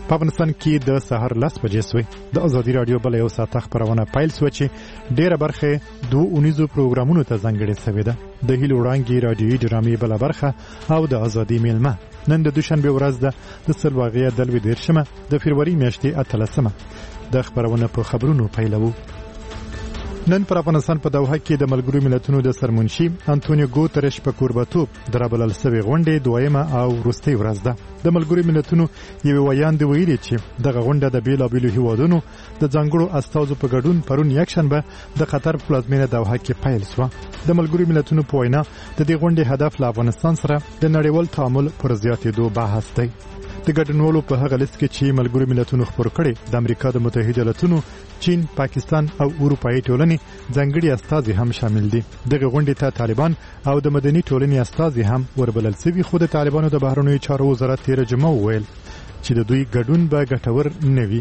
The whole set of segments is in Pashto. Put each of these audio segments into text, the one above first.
په افغانستان کې د سهار 10 بجې سوی د ازادي رادیو بل یو ساعت خبرونه پایل سو چې ډیره برخه دوه اونیزو پروګرامونو ته ځانګړې شوې ده د هیلو وړاندې رادیوي ډرامې بل برخه او د ازادي میلمه نن د دوشنبه ورځ ده د سلواغیا د لوی دیرشمه د فبراير میاشتې 13مه د خبرونه په خبرونو پیلوو نن پر افغانستان په دوحه کې د ملګرو ملتونو د سرمنشي انټونیو ګوتریش په کوربتوب درابلل سوي غونډې دویمه او وروستۍ ورځ ده د ملګرو ملتونو یو ویان دی ویلي چې دغه غونډه د بیلابیلو هیوادونو د ځانګړو استازو په ګډون پرون یکشنبه د قطر پلازمینه دوحه کې پیل شو د ملګرو ملتونو په وینا د دې غونډې هدف له افغانستان سره د نړیوال تعامل پر زیاتېدو بحث دی د ګډونوالو په هغه لیست کې چې ملګرو ملتونو خبر کړي د امریکا د متحده ایالاتونو چین، پاکستان او اروپאי ټولنې ځانګړي استازي هم شامل دي دغه غونډې ته طالبان او د مدني ټولنې استازي هم وربلل شوي خو د طالبانو د بهرنیو چارو وزارت تیر جمعه ویل چې د دوی ګډون به ګټور نه وي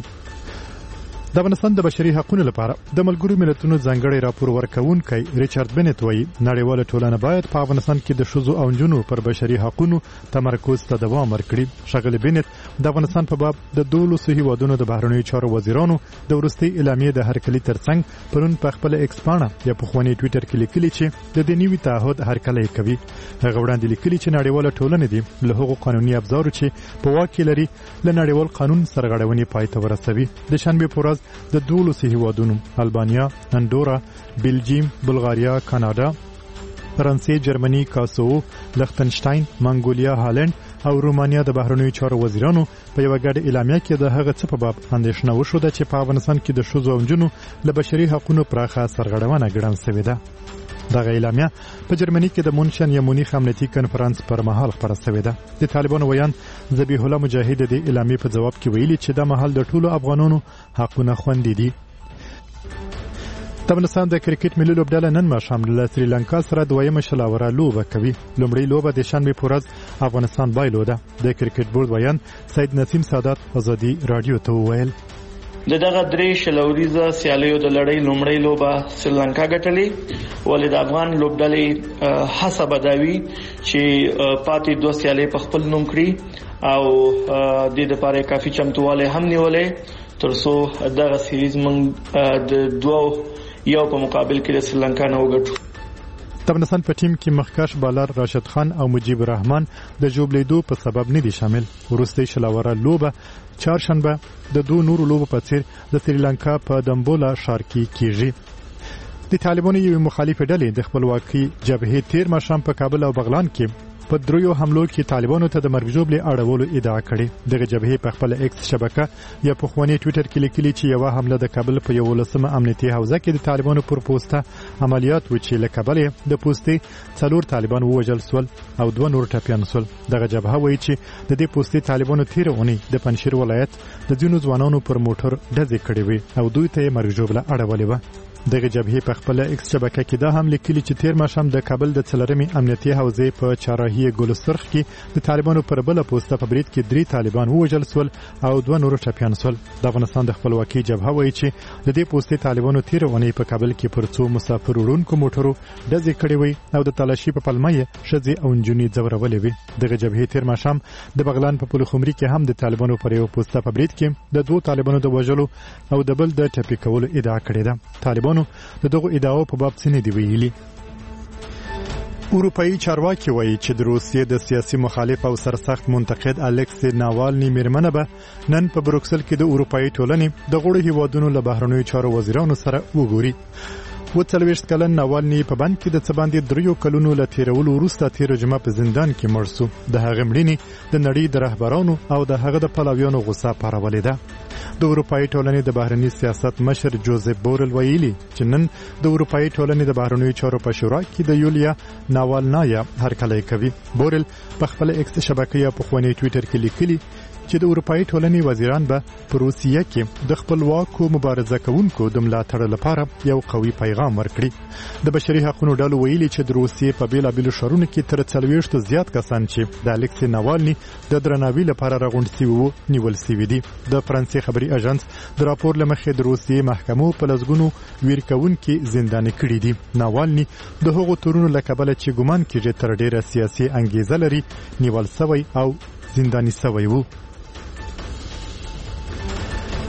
د افغانستان د بشري حقوقو لپاره د ملګرو ملتونو ځانګړي راپور ورکوونکی ریچارډ بنت وایي نړیواله ټولنه باید په افغانستان کې د شذو او جنونو پر بشري حقوقو تمرکز ته دوام ورکړي شغله بنت د افغانستان په باب د 12 هیوادونو د بهرنیو چارو وزیرانو د ورستي اعلامیې د هرکلي ترڅنګ پرون په خپل ایکس پاڼه یا په خواني ټوئیټر کې لیکلي چې د دې نیوي تعهد هرکلي کوي هغه وړاندې لیکلي چې نړیواله ټولنه دي له هغو قانوني ابزارو چې په واکه لري له نړیوال قانون سرغړونې پای ته ورسوي د شنبه په ورځ د 12 هیوادونو البانیا، اندورا، بلجیم، بلغاریا، کاناډا، فرانسې، جرمني، کاسوو، لختنشتاین، منګولیا، هالند او رومانیا د بهرنیو چارو وزیرانو په یو ګډ اعلامیه کې د هغه څه په باب اندېښنه وشوه چې په افغانستان کې د شذو او جنونو له بشري حقوقو پراخه سرغړونه ګڼل شوې ده دغه اعلامیه په جرمني کې د مونشن یا مونیخ امنیتي کنفرانس پر مهال خبره شوې ده د طالبانو ویان ذبیح الله مجاهد د اعلامیې په جواب کې ویلي چې د مهال د ټولو افغانانو حقونه خوندي دي د افغانستان د کرکټ ملي لوبډله نن ماښام له سریلانکا سره دویمه شلاوره لوبه کوي لومړی لوبه د شنبه په ورځ افغانستان بایلوده د کرکټ بورډ ویان سید نسیم سادات ازادي رادیو ته وویل دغه درې شلوریزه سیالیو د لړۍ لومړی لوبه سریلانکا ګټلې ولې د افغان لوبډلې حسب داوی چې پاتې دوه سیالۍ په خپل نوم کړی او د لپاره کافي چمتواله هم نیولې ترڅو دغه سیریز موږ د دوه یو په مقابل کې د سریلانکا نه وګټو د افغانستان په ټیم کې مخکښ بالر راشد خان او مجيب الرحمن د جوړلیدو په سبب نه دي شامل ورستۍ شلاوره لوبه چهارشنبه د دوه نورو لوبو په څیر د سریلانکا په دمبولا ښار کې کیږي د طالبانو یو مخالف ډلې د خپلواکۍ جبهې تیر ماښام په کابل او بغلان کې په دریو حملو کې طالبانو ته د مرګ ژوبلې اړولو ادعا کړې دغه جبهې په خپل ایکس شبکه یا په خواني ټوئیټر کې لیکلي چې یو حمله د کابل په 11مه امنیتي حوزه کې د طالبانو پر پوسټه عملیات و چې له کابل د پوسټې څلور طالبان ووژل سول او دوه نور ټپيان سول دغه جبهه وایي چې د دې پوسټې طالبانو تیر اونۍ د پنځشیر ولایت د ځینو ځوانانو پر موټر ډزې کړې وي او دوی ته مرګ ژوبله اړولې و دغه جبهه په خپل ایکس شبکه کې دا هم لیکلي چې تیر ماښام د کابل د څلورمې امنیتي حوزې په چهارراهی ګلسرخ کې د طالبانو پر بل پوسټه په برید کې 3 طالبان ووژل سول او دوه نور ټپيان سول د افغانستان د خپلواکۍ جبهه وایي چې د دې پوسټې طالبانو تیر اونۍ په کابل کې پر څو مسافر وړونکو موټرو ډزې کړې وي او د تلاشي په پلمه یې شذي او انجونی ځورولې وي دغه جبهه تیر ماښام د بغلان په پلخمري کې هم د طالبانو پر یو پوسټه په برید کې د دوه طالبانو د وژلو او د بل د ټپي کولو ادعا کړې ده طالبانو د دغه ادعاو په باب څه نه دی ویلي اروپאי چارواکي وایي چې د روسیې د سیاسي مخالف او سرسخت منتقد الکسی ناوالني میرمنه به نن په بروکسل کې د اروپאי ټولنې د غړو هیوادونو له بهرنیو چارو وزیرانو سره وګوري و 40 کلن ناوالني په بند کې د څباندې دریو کلونو له تیرولو وروسته تیر جمعه په زندان کې مړ شو د هغه مړینې د نړۍ د رهبرانو او د هغه د پلاویانو غوسه پارولې ده د اروپאי ټولنې د بهرنی سیاست مشر جوزف بورل ویلي چې نن د اروپאי ټولنې د بهرنیو چارو په شورا کې د یولیا ناوالنایا هرکلی کوي بورل په خپل ایکس شبکې په خواني ټوئیټر کې لیکلي چې د اروپאי ټولنې وزیران به په روسیه کې د خپلواکو مبارزه کوونکو د ملاتړ لپاره یو قوي پیغام ورکړي د بشري حقوقو ډلو ویلي چې د روسیې په بیلابیلو شهرونو کې تر 40 زیات کسان چې د الکسی ناوالني د درناوي لپاره راغونډ شوي وو نیول شوي دي د فرانسې خبري اژانس د راپور لمخې د روسیې محکمو په لزګونو ویرکونکو زنداني کړي دي ناوالني د هغو تورونو لکبل چې ګومان کیږي تر ډیره سیاسي انګیزه لري نیول شوی او زنداني شوی وو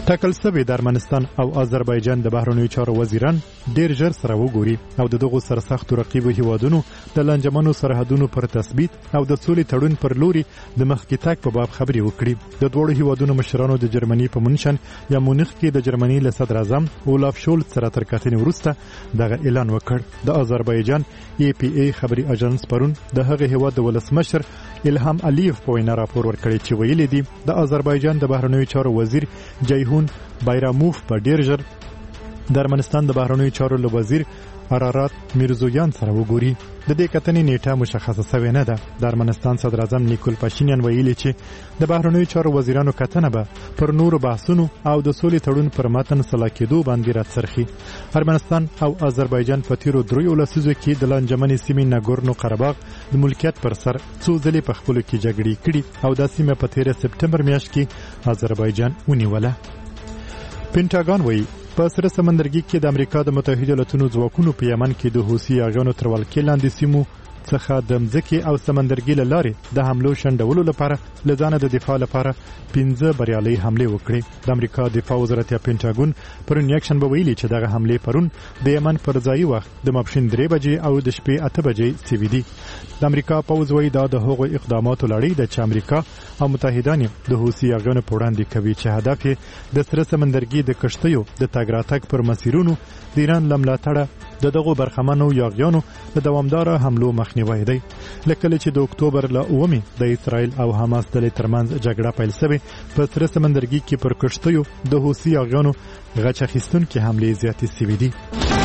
ټاکل شوي د ارمنستان او آذربایجان د بهرنیو چارو وزیران ډیر ژر سره وګوري او دغه سرسختو رقیبو هیوادونو د لانجمنو سرحدونو پر تثبیت او د سولې تړون پر لوري د مخکې تګ په باب خبرې وکړي. د دوه هیوادونو مشرانو د جرمني په مونشن یا مونیخ کې د جرمني له صدر اعظم اولاف شولز سره تر کتنې وروسته دغه اعلان وکړ. د آذربایجان APA خبري اژانس پرون د هغه هیواد د ولسمشر الهام الیف په وینا راپور ورکړی چې ویلي دي د آذربایجان د بهرنیو چارو وزیر جیهون بایراموف په ډیر ژر د ارمنستان د بهرنیو چارو له وزیر ارارات میرزویان سره وګوري. د دې کتنې نیټه مشخصه شوې نه ده. د ارمنستان صدر اعظم نیکول پاشینیان ویلي چې د بهرنیو چارو وزیرانو کتنه به پر نورو بحثونو او د سولې تړون پر متن سلا کېدو باندې راڅرخي. ارمنستان او آذربایجان په تیرو 3 لسیزو کې د لانجمنې سیمې ناګورنو قرهباغ د ملکیت پر سر څو ځلې په خپلو کې جګړې کړي او د سیمه په 13 سپټمبر میاشت کې آذربایجان ونیوله. پینټاګون وایي په سره سمندرګي کې د امریکا د متحده ایالاتونو ځواکونو په یمن کې د حوثي اغیانو تر ولکې لاندې سیمو څخه د مځکې او سمندرګي له لارې د حملو شنډولو لپاره لزانه د دفاع لپاره 15 بریالي حمله وکړي. د امریکا دفاع وزارت یا پینټاګون پرون یکشنبه ویلي چې دغه حمله پرون د یمن پر ځای وخت د ماپښین 3 بجې او د شپې 8 بجې سوي دي. د امریکا پوځ وایي دا د هغو اقداماتو لړۍ ده چې امریکا او متحدان د حوثي اغیانو په وړاندې کوي چې هدف یې د سره سمندرګي د کشتیو د تګ راتګ پر مسیرونو د ایران له ملاتړه دغه برخمنو یاغیانو د دوامدار حملو مخنیوي دی. لکه چې د اکتوبر له 9 د اسرائیل او حماس ډلې ترمنځ جګړه پیل شوه په سره سمندرګي کې پر کشتیو د حوثي یاغیانو غچ اخیستونکو حملې زیاتې شوې دي.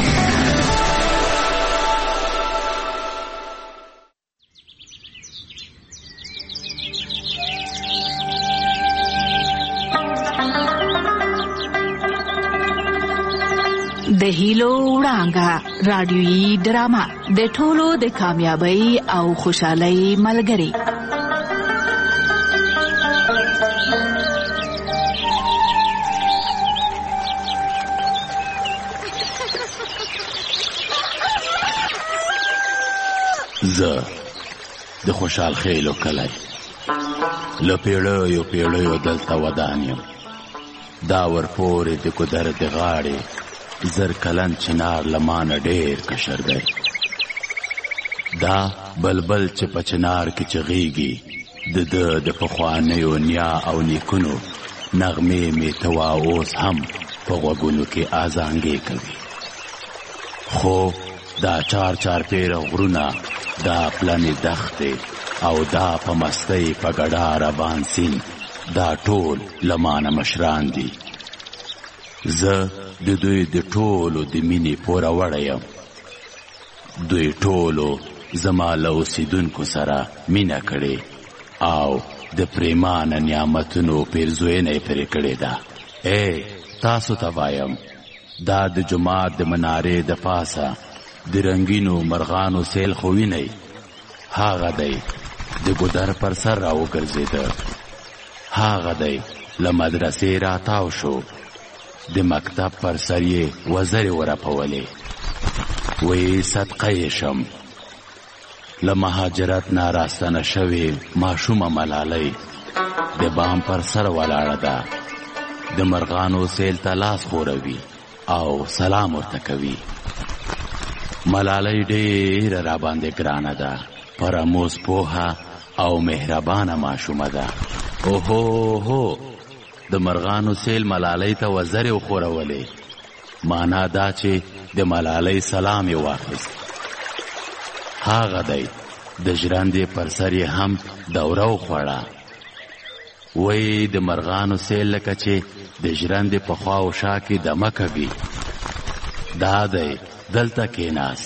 د هیلو وړانګه رادیويي ډرامه د ټولو د کامیابی او خوشحالۍ ملګری. زه د خوشحال خیلو کلی له پیړیو دلته ودان یم. دا ورپورې د ګودر د غاړې زر کلن چنار لمانه ډیر کشر دی. دا بلبل چې په چنار کې چغیږي د پخوانیو نیا او نیکونو نغمې می توا اوس هم په غوږونو کې آزانګې کوي. خو دا چار پیر غرونه، دا پلنې دښتې او دا په مستۍ په ګډا روان سیند، دا ټول لمانه مشران دي. زه د دوی د ټولو د مینې پوره وړی یم. دوی ټولو زما له اوسېدونکو سره مینه کړې او د پریمانه نعمتونو پیرزوینه یې پرې کړې ده. تاسو ته وایم، دا د جومات د منارې د پاسه د رنګینو مرغانو سیل خو وینئ، هغه دی د ګودر پر سر راوګرځېده. هغه دی له مدرسې راتاو شو، د مکتب پر سر یې وزرې ورپولې. وی صدقه یې شم، له مهاجرت نه راستنه شوې ماشومه ملالۍ د بام پر سر ولاړه ده، د مرغانو سیل ته لاس خوروي او سلام ورته کوي. ملالۍ ډېره راباندې ګرانه ده، پرموز پوهه او مهربانه ماشومه ده. اوهو د مرغانو سیل ملالۍ ته وزرې وخورولې، معنا دا چې د ملالۍ سلام یې واخیست. هغه دی د ژرندې پر سر یې هم دوره وخوړه. وی د مرغانو سیل لکه چې د ژرندې په خوا او شا کې دمه کوي، دا دی دلته کېناست.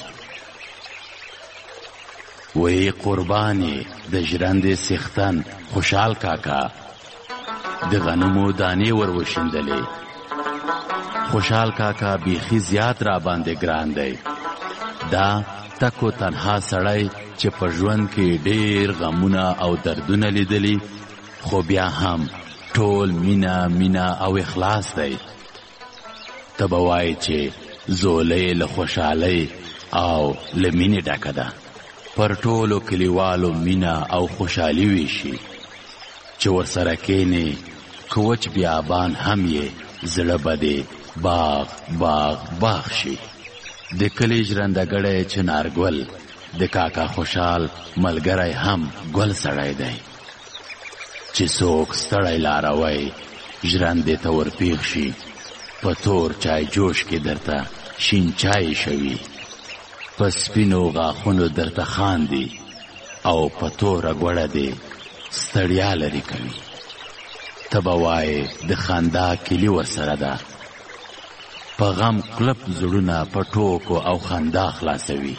وی قربانې د ژرندې څښتن خوشحال کاکا د غنمو دانې ور وشیندلې. خوشحال کاکا بیخي زیات را باندې ګران دی. دا تکو تنها سړی چې په ژوند کې ډېر غمونه او دردونه لیدلی، خو بیا هم ټول مینا او اخلاص دی. ته به وایې چې زولۍ له خوشحالۍ او له مینې ډکه ده. پر ټولو کلیوالو مینا او خوشحالي ویشي چې ورسره کینې، که وچ بیابان هم یې زړه به دې باغ باغ باغ شي. د کلي ژرندګړی چنارګل د کاکا خوشحال ملګری هم ګل سړی دی چې څوک ستړی لاروی ژرندې ته ورپیښ شي په تور چای جوش کې درته شین چای شوي په سپینو غاښونو درته خاندي او په توره ګوړه دې ستړیا لرې کوي. ته به وایې د خندا کلي ورسره ده په غم کلپ زړونه په ټوکو او خندا خلاصوي.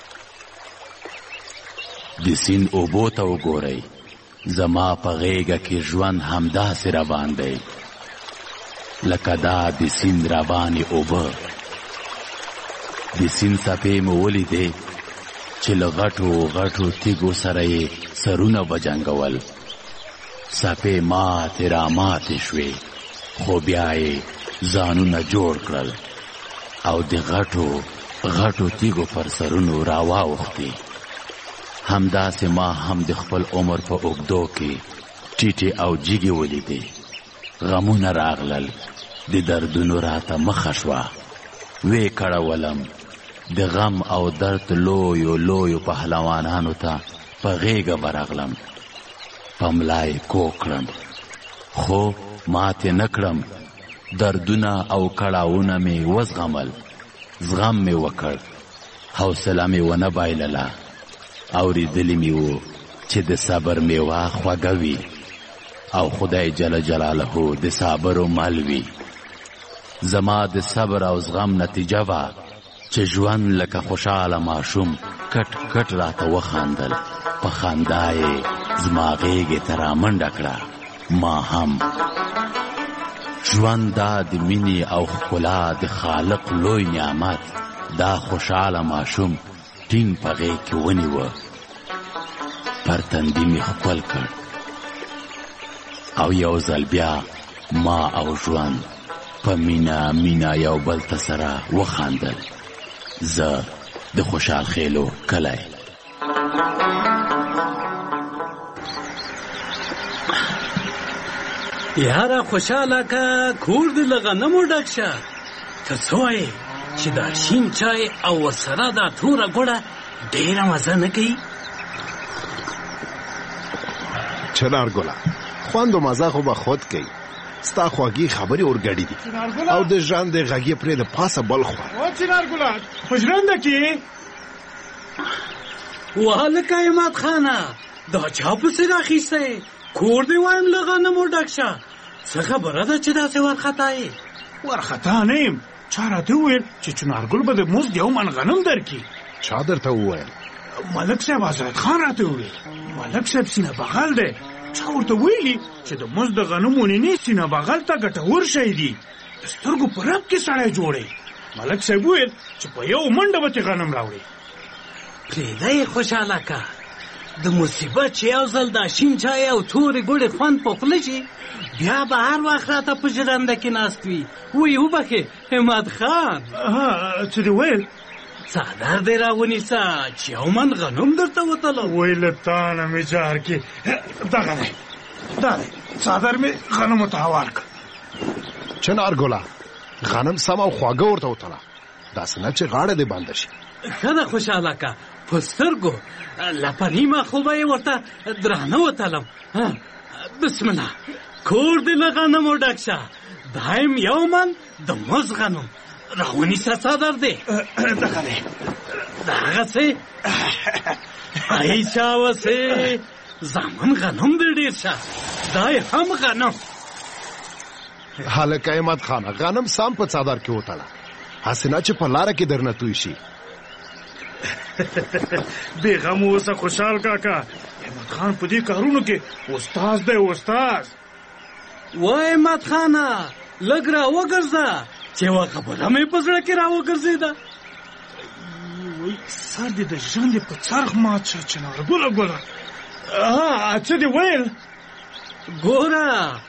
د سیند اوبو ته وګورئ زما په غیږه کې ژوند همداسې روان دی لکه دا د سیند روانې اوبه. د سیند څپې مو ولیدې چې له غټو غټو تیږو سره یې سرونه وجنګول. څپې ماتې راماتې شوې خو بیا یې ځانونه جوړ کړل او د غټو غټو تیږو پر سرونو راواوښتې. همداسې ما هم د خپل عمر په اوږدو کې ټیټې او جیږې ولیدې. غمونه راغلل د دردونو راته مخه شوه وې کړولم د غم او درد لویو لویو پهلوانانو ته په غیږه ورغلم په ملا یې کوږ کړم خو ماتې نه کړم. دردونه او کړاوونه مې وزغمل زغم مې وکړ حوصله مې ونه بایلله. اورېدلی مې و چې د صبر میوه خوږه وي او خدای جل جلاله د صابرو مل وي. زما د صبر او زغم نتیجه وه چې ژوند لکه خوشحاله ماشوم کټ کټ راته وخاندل. په خندا یې زما غیږې ته رامنډه کړه. ما هم ژوند دا د مینې او ښکلا د خالق لوی نعمت دا خوشحاله ماشوم ټینګ په غیږ کې ونیوه پر تندي مې ښکل کړ او یو ځل بیا ما او ژوند په مینا مینا یو بل ته سره وخاندل. زه د خوشحال خیلو کلی. یاره خوشحاله که کور دې له غنمو ډک شه. ته څه وایې چې دا شین چای او ورسره دا توره ګوړه ډېره مزه نه کوي؟ چنارګله خوند و مزه خو به خود کوي. ستا خواږي خبرې اورګډې دي او د ژرندې غږ یې پرې د پاسه بل خوا. چنارګله په ژرنده کې وهلکه عماد خانه دا چا پسې راخیستی؟ کور دې وایم له غنمو ډک شه. څه خبره ده چې داسې وارخطا یې؟ وارخطا نه یم. چا راته وویل چې چنارګل به د مزد یو من غنم درکړي. چا درته وویل؟ ملک صاحب حضرت خان راته وویل. ملک صاحب سینه بغل دی. چا ورته ویلي چې د مزد د غنمو نینې سینه بغل ته ګټور شی دي. د سترګو په رب کې سړی جوړی. ملک صاحب وویل چې په یو منډه به غنم راوړي. پرېږده یې خوشحاله که د مصیبت چې یو ځل دا شین چای او تورې ګوړې خوند په خوله شي بیا به هر وخت راته په ژرنده کې ناست وي. وی وبخې عماد خان. څه دې ویل؟ څادر دې راونیسه چې یو من غنم درته وتلو. وی له تا نه مې جار کې دغه دی دا دی څادر مې غنمو ته هوار کړ. چنارګله غنم سم او خواږه ورته وتله داسې نه چې غاړه دې بنده شي. ښه ده خوشحاله که په سترګو لپه نیمه خو به یې ورته درانه وتلم. بسم الله کور دې له غنمو ډک شه. دایم یو من د مز غنم راونیسه څادر دی دغه دی دغسې ای چاوسې زامن غنم دې ډېر شه. دا یې هم غنم. هلکه عماد خانه غنم سم په څادر کې وتله هسې نه چې په لاره کې درنه توی شي. بې غم اوسه خوشحال کاکا. عماد خان په دې کارونو کې استاد دی استاد. وای عماد خانه لږ راوګرځه چې یوه خبره مې په زړه کې راوګرځېده. وای سر دې د ژرندې په څرخ مات شه چنارګله ګله. څه دې ویل؟ ګوره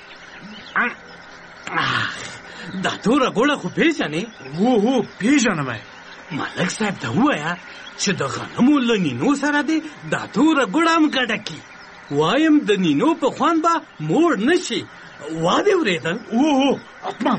دا توره ګوړه خو پېژنې؟ هو پېژنم. ملک صاحب ته ووایه چې د غنمو له نینو سره دې دا توره ګوړه هم ګډه کړي. وایم د نینو په خوند به موړ نه شي واده ورېدل؟ اوه حتما.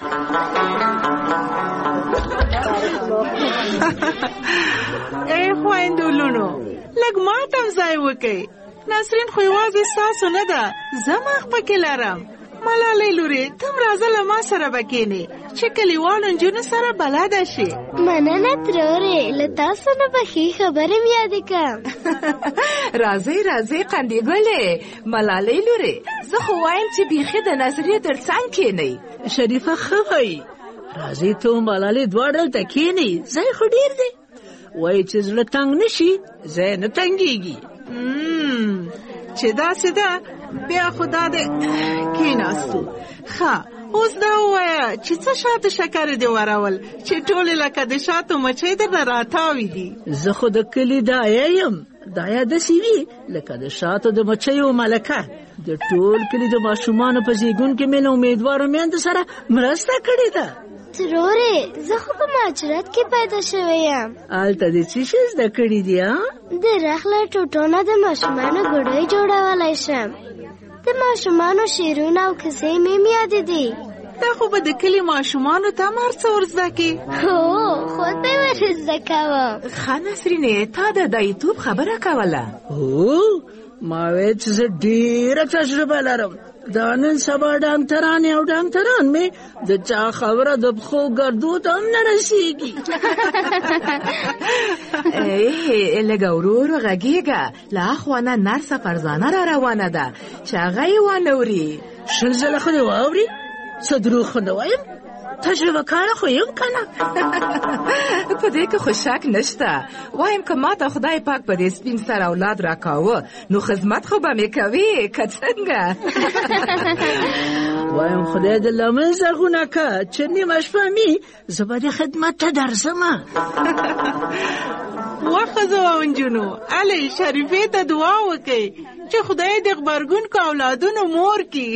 ای خویندو لونو لږ ماتم ځای وکئ. نسرین خو یوازې ستاسو نه ده، زه مخ پکې لرم. ملالۍ لورې تم راځه له ما سره به کښېنې چې کلیوالو نجونو سره بلده شي. مننه ترورې، له تاسو نه به ښې خبرې مې یادې کړم. راځئ راځئ قندې ګلې. ملالۍ لورې زه خو وایم چې بیخي د نظریې تر څنګ کښېنئ. شریفه ښه وایي، راځئ ته او ملالۍ دواړه دلته کښېنئ، ځای خو ډېر دی. وایي چې زړه تنګ نه شي ځای نه تنګېږي. چې داسې ده بیا خو دا دی کېناستو. ښه اوس دا ووایه چې څه شاتو شکرې دې ورول چې ټولې لکه د شاتو مچۍ درنه راتاوي دي. زه خو د کلي دایه یم. دایه داسې وي لکه د شاتو د مچیو ملکه. د ټول کلي د ماشومانو په زیږون کې مې له امیدوارو میندو سره مرسته کړې ده. ترورې زه خو په مهاجرت کې پیدا شوی یم. هلته دې څه شی زده کړي دي؟ د رخ له ټوټو نه د ماشومانو ګوډۍ جوړولی شم. د ماشومانو شعرونه او کیسې مې یادې دي. دا خو به د کلي ماشومانو ته هم هر څه ور زده کړي. هو خود به یې ور زده کوم. ښه نسرینې تا د دایتوب خبره کوله؟ هو ما وی چې زه ډېره تجربه لرم. دا نن سبا ډاکټران او ډاکټران مې د چا خبره د پښو ګردو ته هم نه رسېږي. لږه ورو ورو غږېږه. له اخوا نه نرسه فرزانه را روانه ده چې هغه یې وانه اوري. شل ځله خو دې واوري؟ څه دروغ خو نه وایم، تجربه کاره خو یم که نه. په دې کې خو شک نشته. وایم که ما ته خدای پاک په دې سپین سر اولاد راکاوه نو خدمت خو به مې کوي که څنګه. وایم خدای دې لمن زرغونه که چې نیمه شپه مې زه به دې خدمت ته درځمه. وښځو او نجونو هلئ شریفې ته دعا وکئ چې خدای دې غبرګونکو اولادونو مور کړي.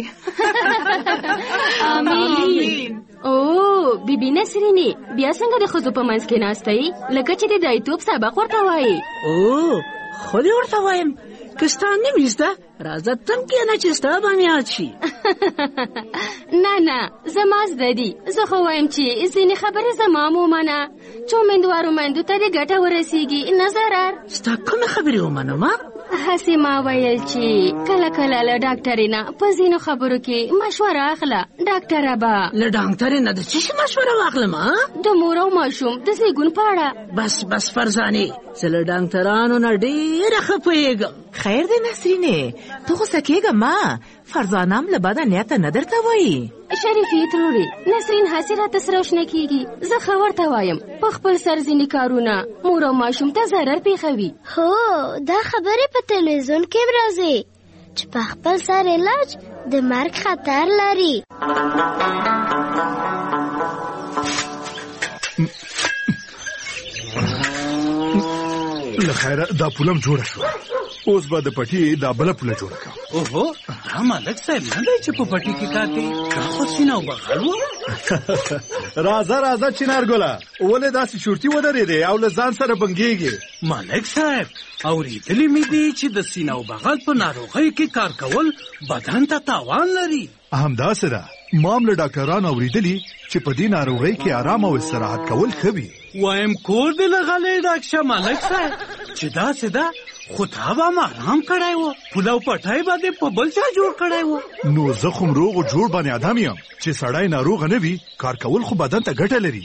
آمین. او بیبي نسرینې بیا څنګه د ښځو په منځ کې ناستئ لکه چې د دایتوب سبق ورته وایي؟ او خو دې ورته وایم که ستا نه وي زده راځه تم کښېنه چې ستا به مې یاد شي. نه نه زما زده دي. زه خو وایم چې ځینې خبرې زما هم ومنه چې امیندوارو میندو ته دې ګټه ورسېږي نه ضرر. ستا کومې خبرې ومنم؟ هسې ما ویل چې کله کله له ډاکټرې نه په ځینو خبرو کې مشوره اخله. ډاکټره به له ډاکټرې نه د څه شي مشوره واخلم؟ د مور او ماشوم د زیږون په اړه. بس فرزانې زه له ډاکټرانو نه ډېره ښه پوهېږم. خیر دی نسرینې ته غوسه کېږه ما. فرزانه هم له بده نیته نه درته وایي. شریفې ترورې نسرین هسې راته سره شنه کېږي. زه ښه ورته وایم په خپل سر ځینې کارونه مور او ماشوم ته ضرر پېښوي. هو دا خبرې په تلویزیون کې هم راځي چې په خپل سر علاج د مرګ خطر لري. له خیره دا پولم جوړه شوه، اوس به د پټي دا بله پوله جوړه کړم. اوهو دا ملک صاحب نه دی چې په پټي کې کار کوي؟ دا خو سینه او بغل و. راځه چنارګله ولې داسې شورتي ودرېدې او له ځان سره بنګېږې؟ ملک صاحب اورېدلي مې دي چې د سینه او بغل په ناروغۍ کې کار کول بدن ته تاوان لري. همداسې ده، ما هم له ډاکټرانو اورېدلي چې په دې ناروغۍ کې آرام او استراحت کول ښه وي. وایم کور دې له غلی ډاک شه ملک صاحب چې داسې ده خو تا به هم آرام کړی و، پوله او پټی به دې په بل چا جوړ کړی و. نو زه خو روغ او جوړ باندې ادم یم چې سړی ناروغه نه وي کار کول خو بدن ته ګټه لري.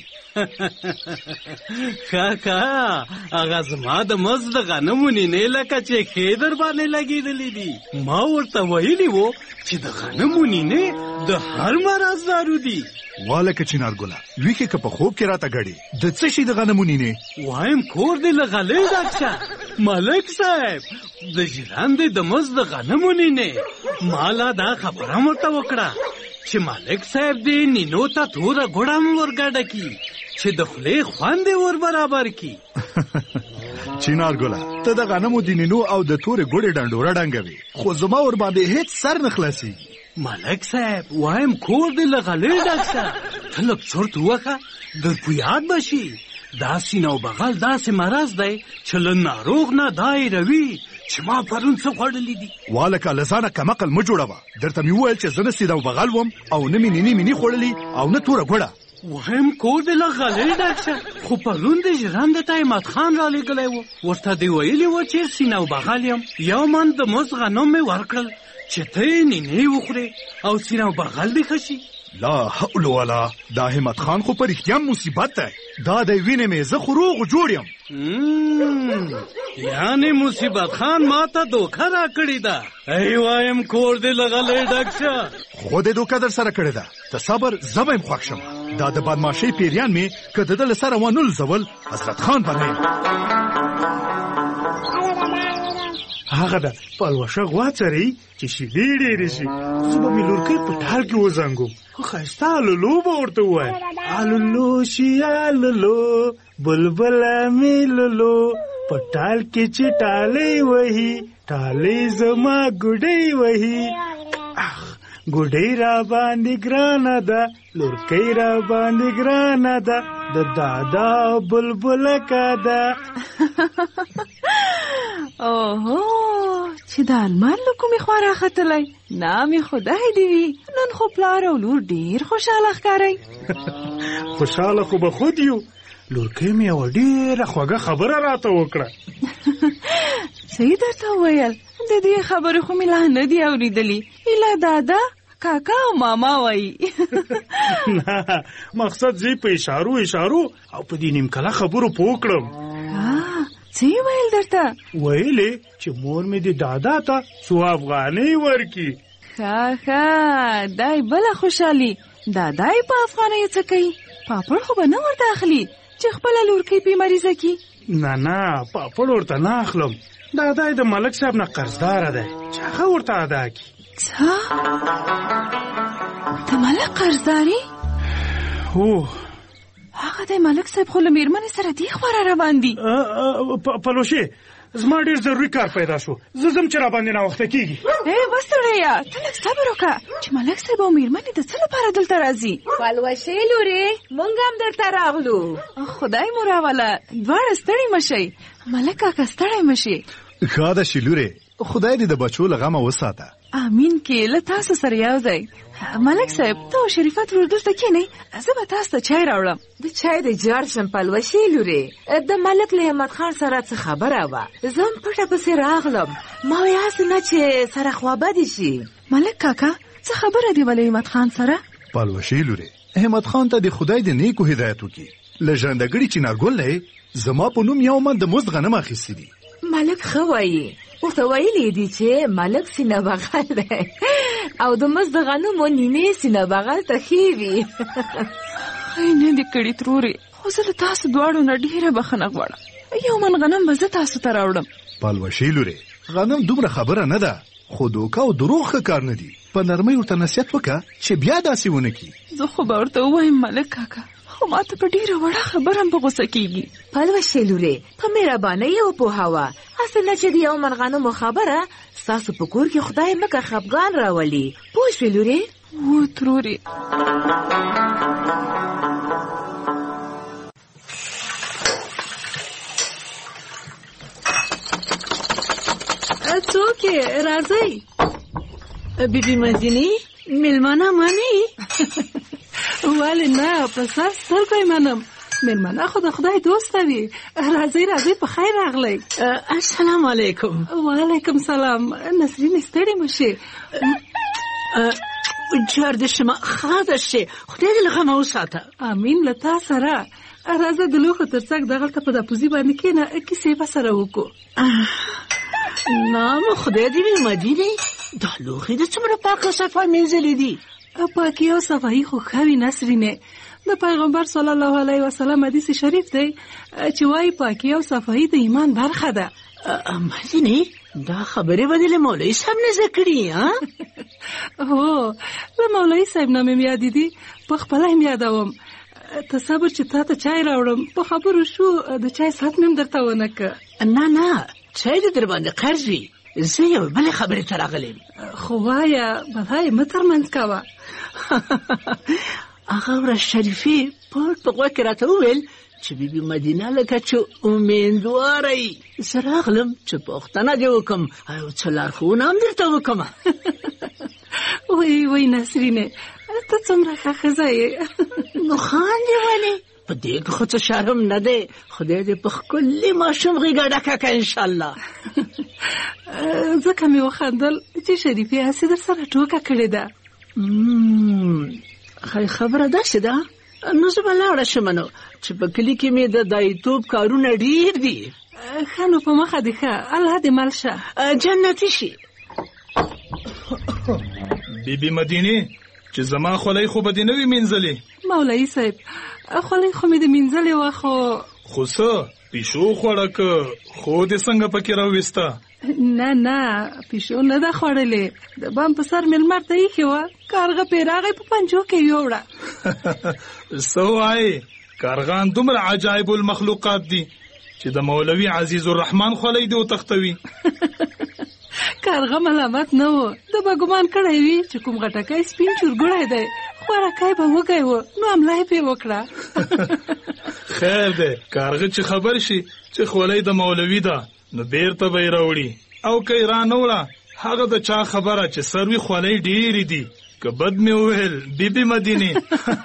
کاکا هغه زما د مزد د غنمو نینې لکه چې ښې در باندې لګېدلې دي. ما ورته ویلي و چې د غنمو نینې د هر مرض دارو دي. والکه چنارګله ویښې که په خوب کې راته ګړې د څه شي د غنمو نینې؟ وایم کور دې له غلې ډک شه ملک صاحب د ژرندې د مزد د غنمو نینې. ما لا دا خبره ورته وکړه چې ملک صاحب دې نینو ته توره ګوړه هم ورګډه کي چې د خولې خوند یې ور برابر کي. چنارګله ته د غنمو د نینو او د تورې ګوړې ډنډوره ډنګوي خو زما ور باندې هیڅ سر نه خلاصېږي. ملک صاحب وایم کور دې له غلې ډک شه ته لږ چرت ووهه در په یاد به شي دا سینه او بغل داسې مرض دی چې له ناروغ نه دایروي چې ما پرون څه خوړلي دي. والکه له ځانه کمقل مه جوړوه. درته مې وویل چې زه نه سینه او بغل وم او نه مې نینې خوړلي او نه توره ګوړه. وهم کور دې له غلې ډک شه، خو پرون د ژرنده ته احمد خان رالیږلی و، ورته دې ویلي و چې سینه او بغل یم. یو من د مزد غنم مې ورکړل چې ته یې نینې وخورې او سینه او بغل دې ښه شي. لا حول ولا، دا احمد خان خو په رښتیا مصیبت دی. دا دی وینې مې زه خو روغ جوړ یم. یعنې مصیبت خان ما ته دوکه راکړې ده. ای وایم کور دې له غلې ډک شه. خو دې دوکه در سره کړې ده. ته صبر، زه به یم خوښ شم. دا د بدماشۍ پیریان مې که د ده له سره ونه لوځول، حضرت خان به نه یم. هغه ده پلوشه غوا څري چې شیدې ډېرې شي. زه به مې لورکۍ په ټال کې وزنګوم. خو ښایسته الولو به ورته ووایم، الولو شي الولو بلبله مې لولو، په ټال کې چې ټالۍ وهي ټالۍ زما ګوډۍ وهي. ګوډۍ را باندې ګرانه ده، لورکۍ را باندې ګرانه ده، د دادا بلبله کا ده. اوهو چې د المار له کومې خوا راختلی، نامې خدای دې وي. نن خو پلار او لور ډېر خوشحاله ښکارئ. خوشحاله خو به خود یو. لورکۍ مې یوه ډېره خوږه خبره راته وکړه. صحیح درته وویل، د دې خبرې خو مې لا نه دي اورېدلي. ایله دادا کاکا او ماما وایي. نه، مقصد زه په اشارو او په دې نیمکله خبرو پوه کړم. څه یې ویل درته؟ ویلې چې مور مې د دادا ته څو افغانۍ ورکړي. ښه دای بله خوشحالي. دادا یې په افغانیو څه کوي؟ پاپړ خو به نه ورته اخلي چې خپله لورکۍ پې مریضه کي؟ نه پاپړ ورته نه اخلم. دادا یې د ملک صاحب نه قرضداره دی چې هغه ورته ادا کړي. څه؟ د ملک قرضداري؟ هو. هغه د ملک صاحب خو له مېرمنې سره دې خوا را روان دي. پلوشې، زما ډېر ضروري کار پیدا شو. زه ځم چې را باندې ناوخته کېږي. بس سړیه، ته لږ صبر وکړه چې ملک صاحب او مېرمنې د څه لپاره دلته راځي. پلوشې لورې، مونږ هم درته راغلو. خدای مو راوله، دواړه ستړي مه شئ. ملک کاکا ستړی مه شي. ښه ده چې لورې، خدای دې د بچو له غمه وساته. امین. کې له تاسو سره یو ځای. ملک صاحب، ته او شریفت ورور دلته کښېنئ، زه به تاسو ته چای راوړم. د چای د جار شم پلوشې لورې. د ملک له احمد خان سره څه خبره وه، زه هم پټه پسې راغلم. ما وایي هسې نه چې سره خوابدي شي. ملک کاکا، څه خبره دې وله احمد خان سره؟ پلوشې لورې، احمد خان ته د خدای د نیکو هدایت وکړي. له ژرندګړي چنارګل نه زما په نوم یو من د مزد غنم اخیستي دي. ملک ښه وایي، ورته ویلي دي چې ملک سینه بغل دی او د مزد غنمو نینې سینه بغل ته ښې وي. نه دې کړي ترورې، خو زه له تاسو دواړو نه ډېره بخښنه غواړم. یو من غنم به زه تاسو ته راوړم. پلوشې لورې، غنم دومره خبره نه ده، خو دوکه او دروغ ښه کار نه دي. په نرمۍ ورته نصیحت وکړه چې بیا داسې ونه کړي. زه خو به ورته ووایم ملک کاکا، خو ما ته په ډېره وړه خبره هم په غوسه کېږي. پلوشې لورې، په مهربانۍ یې وپوهوه. هسې نه چې د یو من غنمو خبره ستاسو په کور کې خدای مکه خفګان راولي. پوه شوې لورې؟ و ترورې. څوک یې؟ راځئ. بیبي مدینې، مېلمانه منئ؟ ولې نه، په سر سترګو یې منم. مېلمانه خو د خدای دوسته وي. راځئ په خیر راغلی. السلام علیکم. وعلیکم سلام. نسرین ستړې مه شې. جار دې شمه، ښه ده شې، خدای دې له غمه وساته. امین. له تا سره. راځه د لوښو تر څنګ دغلته په داپوزي باندې کښېنه، کیسې به سره وکړو. نام خدای دې وي مدینې، دا لوښي دې څومره پاکه صفا مینځلې دي. پاکي او صفایي خو ښه وي نسرینې. د پیغمبر صلی الله علیه وسلم حدیث شریف دی چې وایي پاکي او صفایي د ایمان برخه ده. مدینې، دا خبرې به دې له مولوي صاحب نه زده کړي؟ هو، له مولوي صاحب نه مې یادې دي، په خپله هم یادوم. ته صبر چې تا ته چای راوړم. په خبرو شو، د چای ساعت مې هم درته ونه که. نه، چای دې در باندې قرض وي. زه یو بلې خبرې ته راغلم. خو وایه، بلای مه ترمنځ کوه. هغه ورځ شریفې پټ په غوږ کې راته وویل چې بیبي مدینه لکه چې امیندواره یي. زه راغلم چې پوښتنه دې وکړم او څه لارښوونه هم درته وکړم. وای نسرینه ته څومره ښه ښځه یې. نو خاندې ولې؟ په دې کې خو څه شرم نه دی. خدای دې په ښکلي ماشوم غېږه ډکه کړه انشاءالله. ځکه مې وخندل چې شریفې هسې در سره ټوکه کړې ده. خبره داسې ده. نو زه به لاړه شم نو چې په کلي کې مې د دایتوب کارونه ډېر دي. ښه نو په مخه دې ښه. الله دې مل شه. جنتي شي. بیبي مدینې چې زما خولۍ خو به دې نه وي مینځلې. مولوي صاحب خولۍ خو مې دې مینځلې وه خو څه پیشو خوړه که خو دې څنګه پکې راویسته؟ نه پیشو نه ده خوړلې. د بام په سر مې لمر ته ایښې وه. کارغه پرې راغی په پنجو کې یوړه. څه وایې؟ کارغان دومره عجایب المخلوقات دي چې د مولوي عزیز الرحمن خولۍ دې وتښتوي. کارغه ملامت نه و. ده به ګمان کړی وي چې کوم غټکی سپین چورګوړی دی. خوارکی به وږی و نو حمله یې پرې وکړه. خیر دی کارغه چې خبر شي چې خولۍ د مولوي ده نو بیرته به یې راوړي او که یې را نه وړه هغه د چا خبره چې سروي خولۍ ډېرې دي. که بد مې وویل بیبي مدینې.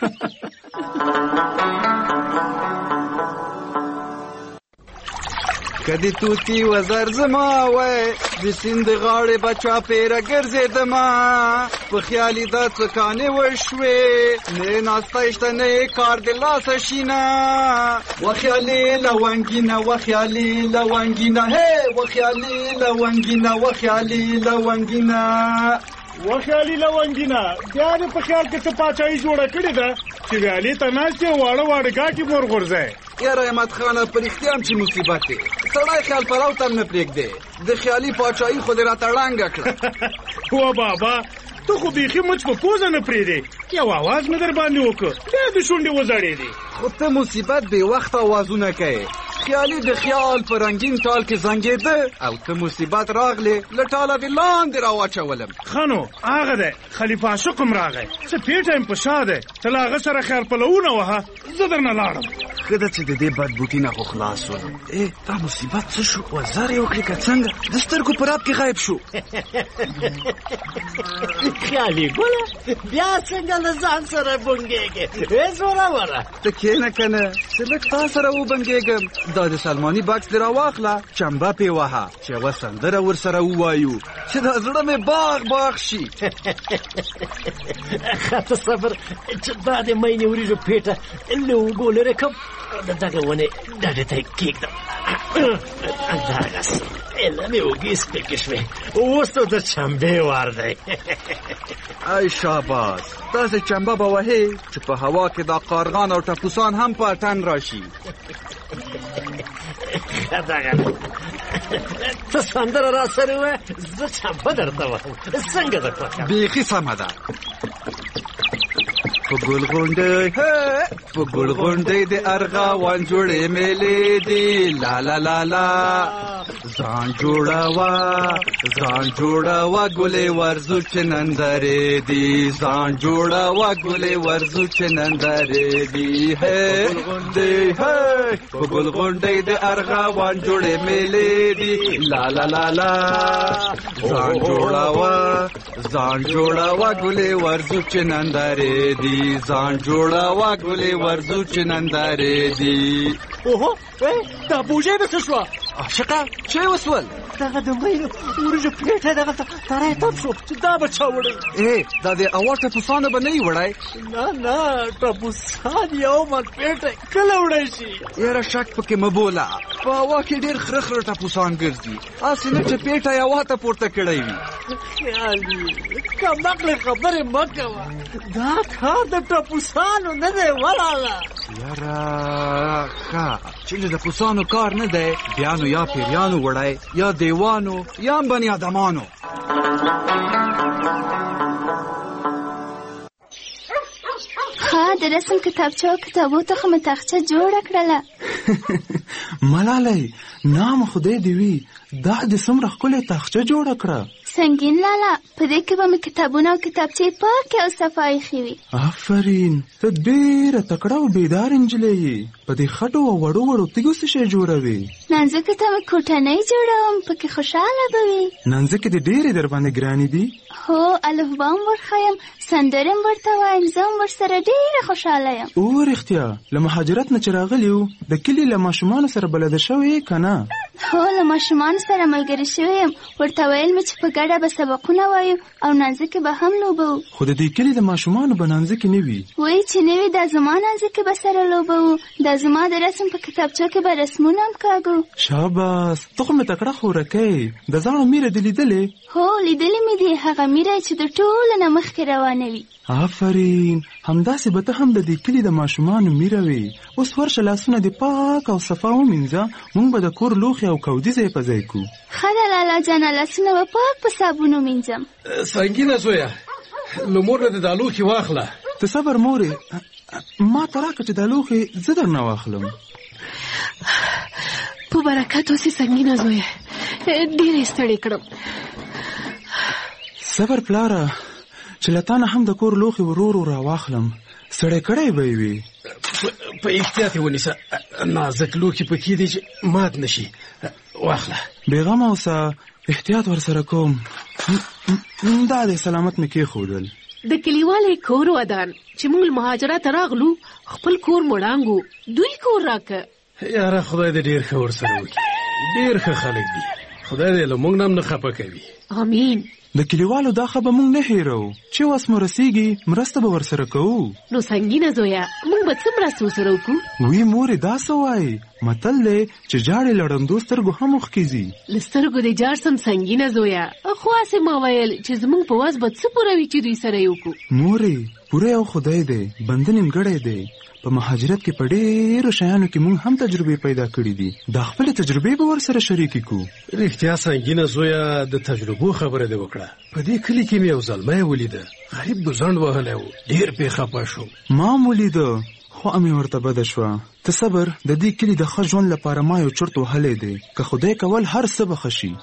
کدی توتی وزر زما وای د سیند غاړې بچا پیره ګرځېدما په خیالي دا څکانې وشوې نه ناسته شته نه کار د لاسه شینه وخیالي لونګینه وخیالي لونګینه هی وخیالي لونګینه وخیالي لونګینه وخیالي لونګینه بیا دې په خیال کې څه پاچاهي جوړه کړې ده چې ویالې ته ناست یې واړه ګاټې مور غورځی. یاره احمد خانه په رښتیا هم چې مصیبت دی. سړی خیال پلاو ته هم نه پرېږدی. د خیالي پاچاهي خو دې راته ړنګه کړه. وا بابا ته خو بیخي مچ په پوزه نه پرېږدې. یو اواز مې در باندې وکړ بیا د شونډې وزړېدې. خو ته مصیبت بې وخته اوازونه کوې. خیالي د خیال په رنګین ټال کې زنګېده او ته مصیبت راغلې له ټاله دې لاندې راواچولم. ښه نو هغه دی خلیفه عاشق هم راغی. څه پیټه یم په شا دی. ته له هغه سره خیال پلوونه وهه زه درنه لاړم. ښه ده چې د دې بدبوټي نه خو خلاص ولم. دا مصیبت څه شو؟ وزر یې وکړې که څنګه؟ د سترګو په راب کې غایب شو. خیالي ګله بیا څنګه له ځان سره بونګېږې؟ زوروره ته کښېنه که نه چې لږ تا سره وبنګېږم. دا د سلماني بکس دې راواخله چمبه پې وهه چې یوه سندره ورسره ووایو چې دا زړه مې باغ شي. ښه ته صبر چې دا د مینې وریژو پیټه له اوبو لرې کړم د دغه ونې ډډې ته یې کېږدم. دغسې ایله مې اوږې سپکې شوې. اوس نو د چمبې وار دی. ای شاباس داسې چمبه به وهې چې په هوا کې دا قارغان او ټپوسان هم په اتن راشي. ته سندره را سره وه زه چمبه درته وهم. څنګه درته وکړم؟ بیخي سمه ده. په ګل غونډۍ د ارغوان جوړې میلې دي لا لا لا لا ځان جوړوه ګلې ورځو چې نندرې دي ځان جوړوه ګلې ورځو چې نندرې دي. په ګل غونډۍ د ارغوان جوړې میلې دي لا لا لا لا ځان جوړوه ګلې ورځو چې نندرې دي ځان جوړوه ګلې ورځو چې نندرې دي. اوهو دا بوجۍ به څه شوه؟ عاشقه څه یې وسول؟ دغه د مینو وریژو پیټه دغلته تری تم شو چې دا به چا وړی؟ دا د اول ټپوسانو به نه یې وړی؟ نه ټپوسان یو من پیټه کله وړی شي؟ یاره شک پکې مه بوله. په هوا کې ډېر خره ټپوسان ګرځي. هسې نه چې پیټه یې هوا ته پورته کړی وي. خیالي کمعقلې خبرې مه کوه. دا کار د ټپوسانو نه دی ولاله. یاره ښه چې د ټپوسانو کار نه دی بیا نو یا پیریانو وړی یا دیوانو یا هم بني ادمانو. ښه د رسم کتابچه او کتابو ته خو مې تاخچه جوړه کړله. ملالۍ نام خدای دې وي دا د څومره ښکلې تاخچه جوړه کړه. سنګین لالا په دې کې به مې کتابونه او کتابچې پاکې او صفا ایښې وي. آفرین ته ډېره تکړه او بیدار نجلۍ یې. په دې خټو او وړو وړو تیږو څه شی جوړوې؟ نانځکې ته مې کوټنۍ جوړوم پکې خوشحاله به وي. نانځکې دې ډېرې در باندې ګرانې دي؟ هو الفبا هم ورښیم سندرې هم ورته وایم زه هم ورسره ډېره خوشحاله یم. او رښتیا له مهاجرت نه چې راغلي وو د کلي له ماشومانو سره بلده شوې یې که نه؟ هو له ماشومانو سره ملګرې شوې یم. ورته ویل مې چې په ګډه به سبقونه وایو او نانځکې به هم لوبه وو. خو د دې کلي د ماشومانو به نانځکې نه وي. وایي چې نه وي دا زما نانځکې به سره لوبه وو. دا زما د رسم په کتابچه کې به رسمونه هم کاږو. شاباس ته خو مې تکړه خورکۍ. د زاړو میره دې لیدلې؟ هو لیدلې مې دي هغه میره چې د ټولو نه مخکې روانه وي. آفرین همداسې به ته هم د دې کلي د ماشومانو میره وي. اوس ورشه لاسونه دې پاک او صفا ومینځه موږ به د کور لوښي او کودي ځای په ځای کړو. ښه ده لالا جانه لاسونه به پاک په صابون ومینځم. سنګینه زویه له مور نه دا لوښي واخله. ته صبر مورې ما ته راکړه چې دا لوښي زه درنه واخلم. په برکت اوسې سنګینه زویه ډېرې ستړې کړم. صبر پلاره چې له تا نه هم د کور لوښي ورو ورو راواخلم. سړی کړی به یې وي. په احتیاط یې ونیسه نازک لوښي پکې دي چې مات نه شي. واخله بېغمه اوسه احتیاط ورسره کوم. دا دی سلامت مې کېښودل. د کلیوالې کور ودان چې موږ مهاجرت راغلو خپل کور مړانګو دوی کور راکه. یاره خدای دې ډېر ښه ورسره وکړي. ډېر ښه خلک دي. خدای دې له موږ نه هم نه خفه کوي. آمین. د کلیوالو دا خبره موږ نه هیرو چې وس مو رسیږي مرسته به ورسره کوو. نو سنګینه زویا موږ به څه مرسته ورسره وکړو؟ وی مورې دا څه وایي؟ متل دی چې جاړې له ړندو سترګو هم اوښکېږي. له سترګو دې جاړ سم سنګینه زویا خو هسې ما ویل چې زموږ په وس به څه پوره وي چې دوی سره یې وکړو. مورې پوره یو خدای دی بنده نیمګړی دی. په مهاجرت کې په ډېرو شیانو کې موږ هم تجربې پیدا کړې دي. دا خپلې تجربې به ورسره شریکې کړو. رښتیا سنګینه زویه د تجربو خبره دې وکړه. په دې کلي کې مې یو زلمی ولیده غریب ګزند وهلی و. ډېر پې خفه شوم. ما هم ولیده خو امې ورته بده شوه. ته صبر د دې کلي د ښه ژوند لپاره ما یو چرت وهلی دی که خدای کول هر څه به ښه شي.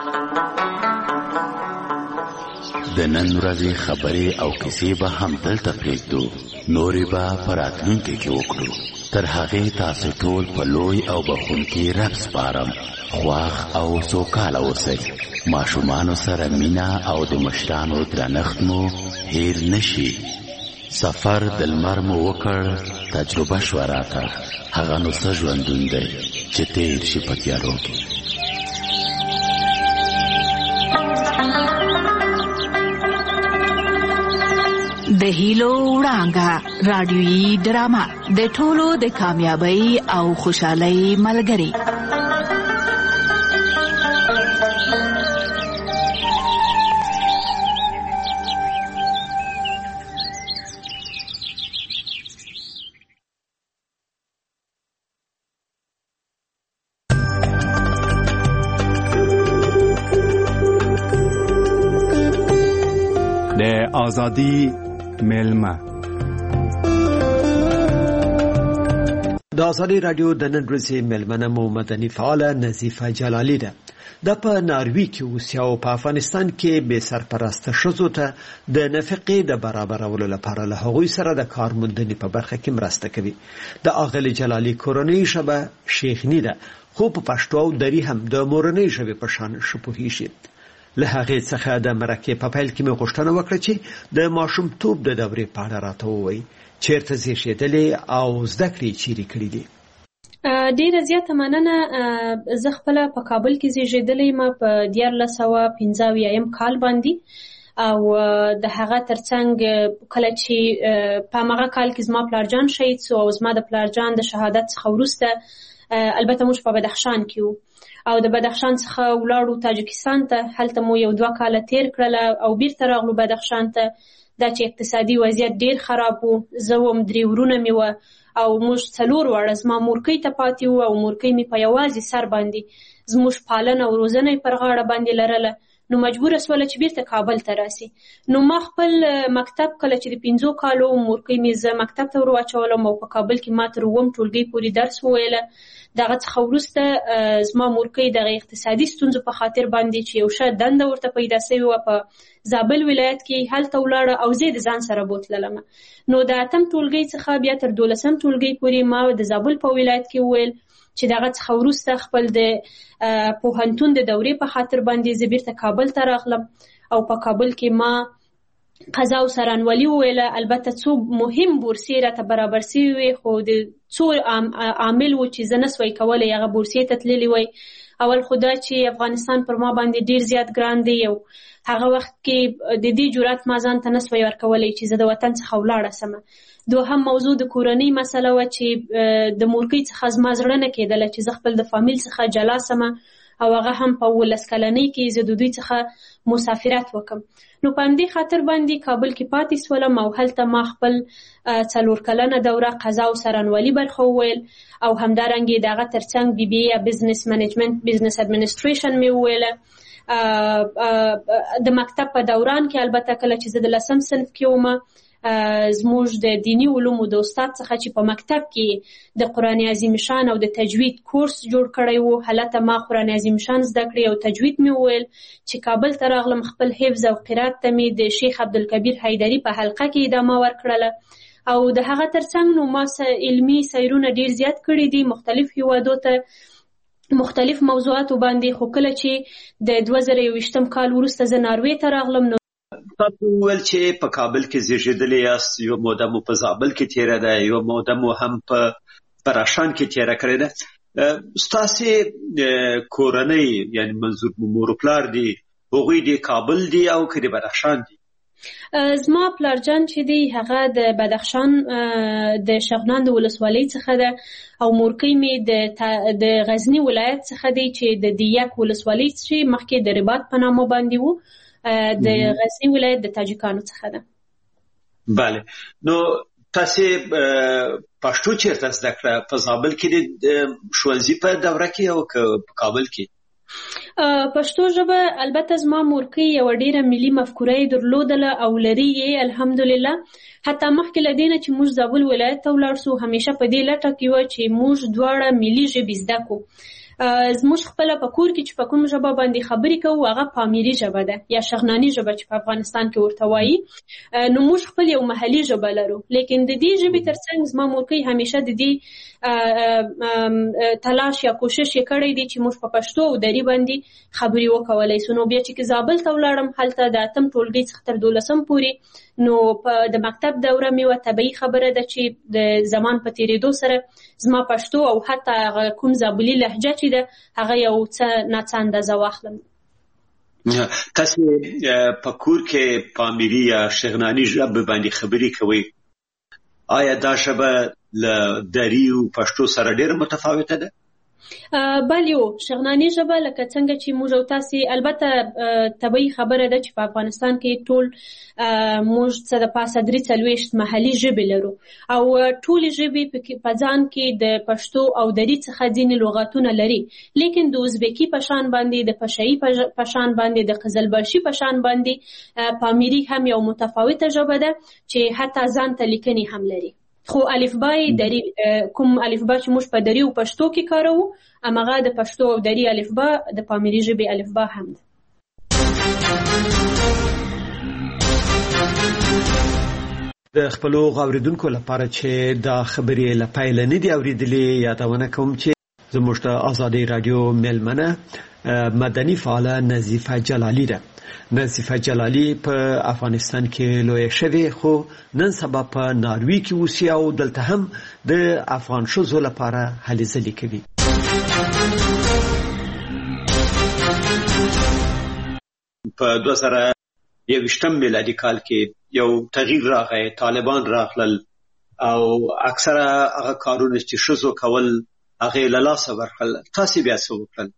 د نن ورځې خبرې او کیسې به هم دلته پرېږدو. نورې به په راتلونکي کې وکړو. تر هغې تاسو ټول په لوی او بخښونکي رب سپارم. خواښ او سوکاله اوسئ. ماشومانو سره مینه او د مشرانو درنښت مو هیر نشي. سفر د لمر مو وکړ تجربه شوه راته. هغه نو څه ژوندون دی چې تیر شي په تیارو کې. د هیلو وړانګه رادیویي ډرامه د ټولو د کامیابی او خوشحالۍ ملګری. د آزادی میلمه د آزادی رادیو د نن ورځې میلمنه مو مدني فعاله نظیفه جلالي ده. د په ناروی کې اوسي او په افغانستان کې بې سرپرسته ښځو ته د نفقې د برابرولو لپاره له هغوی سره د کار موندنې په برخه کې مرسته کوي. د اغلې جلالي کورنۍ ژبه شیخني ده خو په پښتو او دري هم د مورنۍ ژبې په شان ښه پوهېږي. له هغې څخه د مرکې په پیل کې مې غوښتنه وکړه چې د ماشومتوب د دورې په اړه راته ووایي. چیرته زیږېدلې او زده کړې چیرې کړې دي؟ ډیره زیاته مننه. زه خپله په کابل کې زیږېدلې یم په 1485 کال باندې او د هغه ترڅنګ کله چې په هغه کال کې زما پلارجان شهید سو او زما د پلارجان د شهادت څخه وروسته البته موږ په بدخشان کې وو او د بدخشان څخه ولاړو تاجکستان ته. هلته مو 1-2 کاله تیر کړل او بیرته راغلو بدخشان ته. دا چې اقتصادي وضعیت ډیر خراب و. زه وم 3 ورونه مې وه او موږ 4 واړه زما مورکۍ ته پاتې وو او مورکۍ مې په یوازې سر باندې زموږ پالنه او روزنه پر غاړه باندې لرله. نو مجبوره سوله چې بیرته کابل ته راسي. نو ما خپل مکتب کله چې د 5 کالو مورکۍ مې زه مکتب ته ورواچولم او په کابل کې ما تر 9 ټولګۍ پورې درس وویله. دغه څخه وروسته زما مورکۍ دغه اقتصادي ستونزو په خاطر باندې چې یو ښه دنده ورته پیدا سوې وه په زابل ولایت کې هلته ولاړه او زه د ځان سره بوتللم. نو د 8م ټولګۍ څخه بیا تر 12م ټولګۍ پورې ما د زابل په ولایت کې وویل چې دغه څخه وروسته خپل د پوهنتون د دورې په خاطر باندې زه بیرته کابل ته راغلم او په کابل کې ما قضا او سرانولي وویله. البته څو مهم بورسیې راته برابر سوي وي خو د څو عامل و چې زه نسوی کولی هغه بورسیې ته تللي وی. اول خو دا چې افغانستان پر ما باندې ډیر زیات ګران دی او هغه وخت کې د دې جرأت ما ځان ته نسوی ورکولی چې زه د وطن څخه ولاړه سمه. دوهم موضوع د کورنۍ مسله وه چې د مورکۍ څخه زما زړه نه کېدله چې زه خپل د فامیل څخه جلا سمه او هغه هم په 19 کلنۍ کې زه د دوی څخه مسافرت وکم. نو په همدې خاطر باندې کابل کې پاتې سولم او هلته ما خپل 4 کلنه دوره قضا او سرانولي برخه وویل او همدارنګې د هغه ترڅنګ BBA بزنس منیجمنت بزنس اډمنسټریشن مې وویله. د مکتب په دوران کې البته کله چې زه د 10م صنف کې وم زموږ د دینی علومو د استاد څخه چې په مکتب کې د قرآن عظیم شان او د تجوید کورس جوړ کړی وو هلته ما قرآن عظیم شان زده کړی او تجوید مې وویل. چې کابل ته راغلم خپل حفظ او قرات ته مې د شیخ عبدالکبیر حیدري په حلقه کې ادامه ورکړله او د هغه ترڅنګ نو ما علمي سیرونه ډیر زیات کړي دي مختلف هیوادو ته مختلف موضوعاتو باندې. خو کله چې د 2021 کال وروسته زه ناروې ته راغلم نو تاسو وویل چې په کابل کې زیږېدلي یاست، یو موده مو په زابل کې تېره ده، یو موده مو هم په بدخشان کې تېره کړې ده. ستاسې کورنۍ یعنې منظور مو مور و پلار دي هغوی د کابل دي او که د بدخشان دي؟ زما پلارجان چې دی هغه د بدخشان د شغنان د ولسوالۍ څخه ده او مورکۍ مې د غزني ولایت څخه دی چې د دیک ولسوالۍ چې مخکې د رباط په نامه باندې وو د غزني ولایت د تاجکانو څخه ده. بله. نو تاسې پښتو چیرته زده کړه؟ په زابل کې د ښوونځي په دوره کې او که په کابل کې؟ پښتو ژبه البته زما مورکۍ یوه ډیره ملي مفکوره یې درلودله او لري یې الحمدلله. حتی مخکې له دې نه چې موږ زابل ولایت ته ولاړ سو همیشه په دې لټه کې وه چې موږ دواړه ملي ژبې زده کړو. زموږ خپله په کور کې چې په کوم ژبه باندې خبرې کوو هغه پامیري ژبه ده یا شغناني ژبه چې په افغانستان کې ورته وایي. نو موږ خپل یو محلي ژبه لرو لیکن د دې ژبې ترڅنګ زما مورکۍ همیشه د دې تلاش یا کوشش یې کړی دی چې موږ په پښتو او دري باندې خبرې وکولی سو. نو بیا چې زابل ته ولاړم هلته د 8م ټولګۍ څخه تر 12م پورې نو د مکتب دوره مې وه طبیعي خبره ده چې د زمان په تېرېدو سره زما پښتو او حتی کوم زابلي لهجه چې ده هغه یو څه ناڅه اندازه واخلم. تاسې په کور کې پامیري یا شغناني ژبه باندې خبرې کوئ، آیا دا ژبه له دري او پښتو سره ډېره متفاوته ده؟ بله شغناني ژبه لکه څنګه چې موږ او تاسې البته طبیعي خبره ده چې په افغانستان کې ټول موږ څه د پاسه 43 محلي ژبې لرو او ټولې ژبې په ځان کې د پښتو او دري څخه ځینې لغاتونه لري لیکن د ازبکي په شان باندې د پشهیي په شان باندې د قزلباشي په شان باندې پامیري هم یو متفاوته ژبه ده چې حتی ځان ته لیکنې هم لري. خو الفبای دري کوم الفبا چې موږ په دري او پښتو کې کاروو هماغه د پښتو او دري الفبا د پامیري ژبې الفبا هم ده. د خپلو اوریدونکو لپاره چې دا خبرې له پیله نه دي اورېدلې یادونه کوم چې زموږ د ازادي رادیو میلمنه مدني فعاله نظیفه جلالي ده. نظیفه جلالي په افغانستان کې لویه شوې خو نن سبا په ناروې کې اوسي او دلته هم د افغان ښځو لپاره هلې ځلې کوي. په 2021 میلادي کال کې یو تغییر راغی، طالبان راغلل او اکثره هغه کارونه چې ښځو کول هغې له لاسه ورکړل. تاسې بیا څه وکړل؟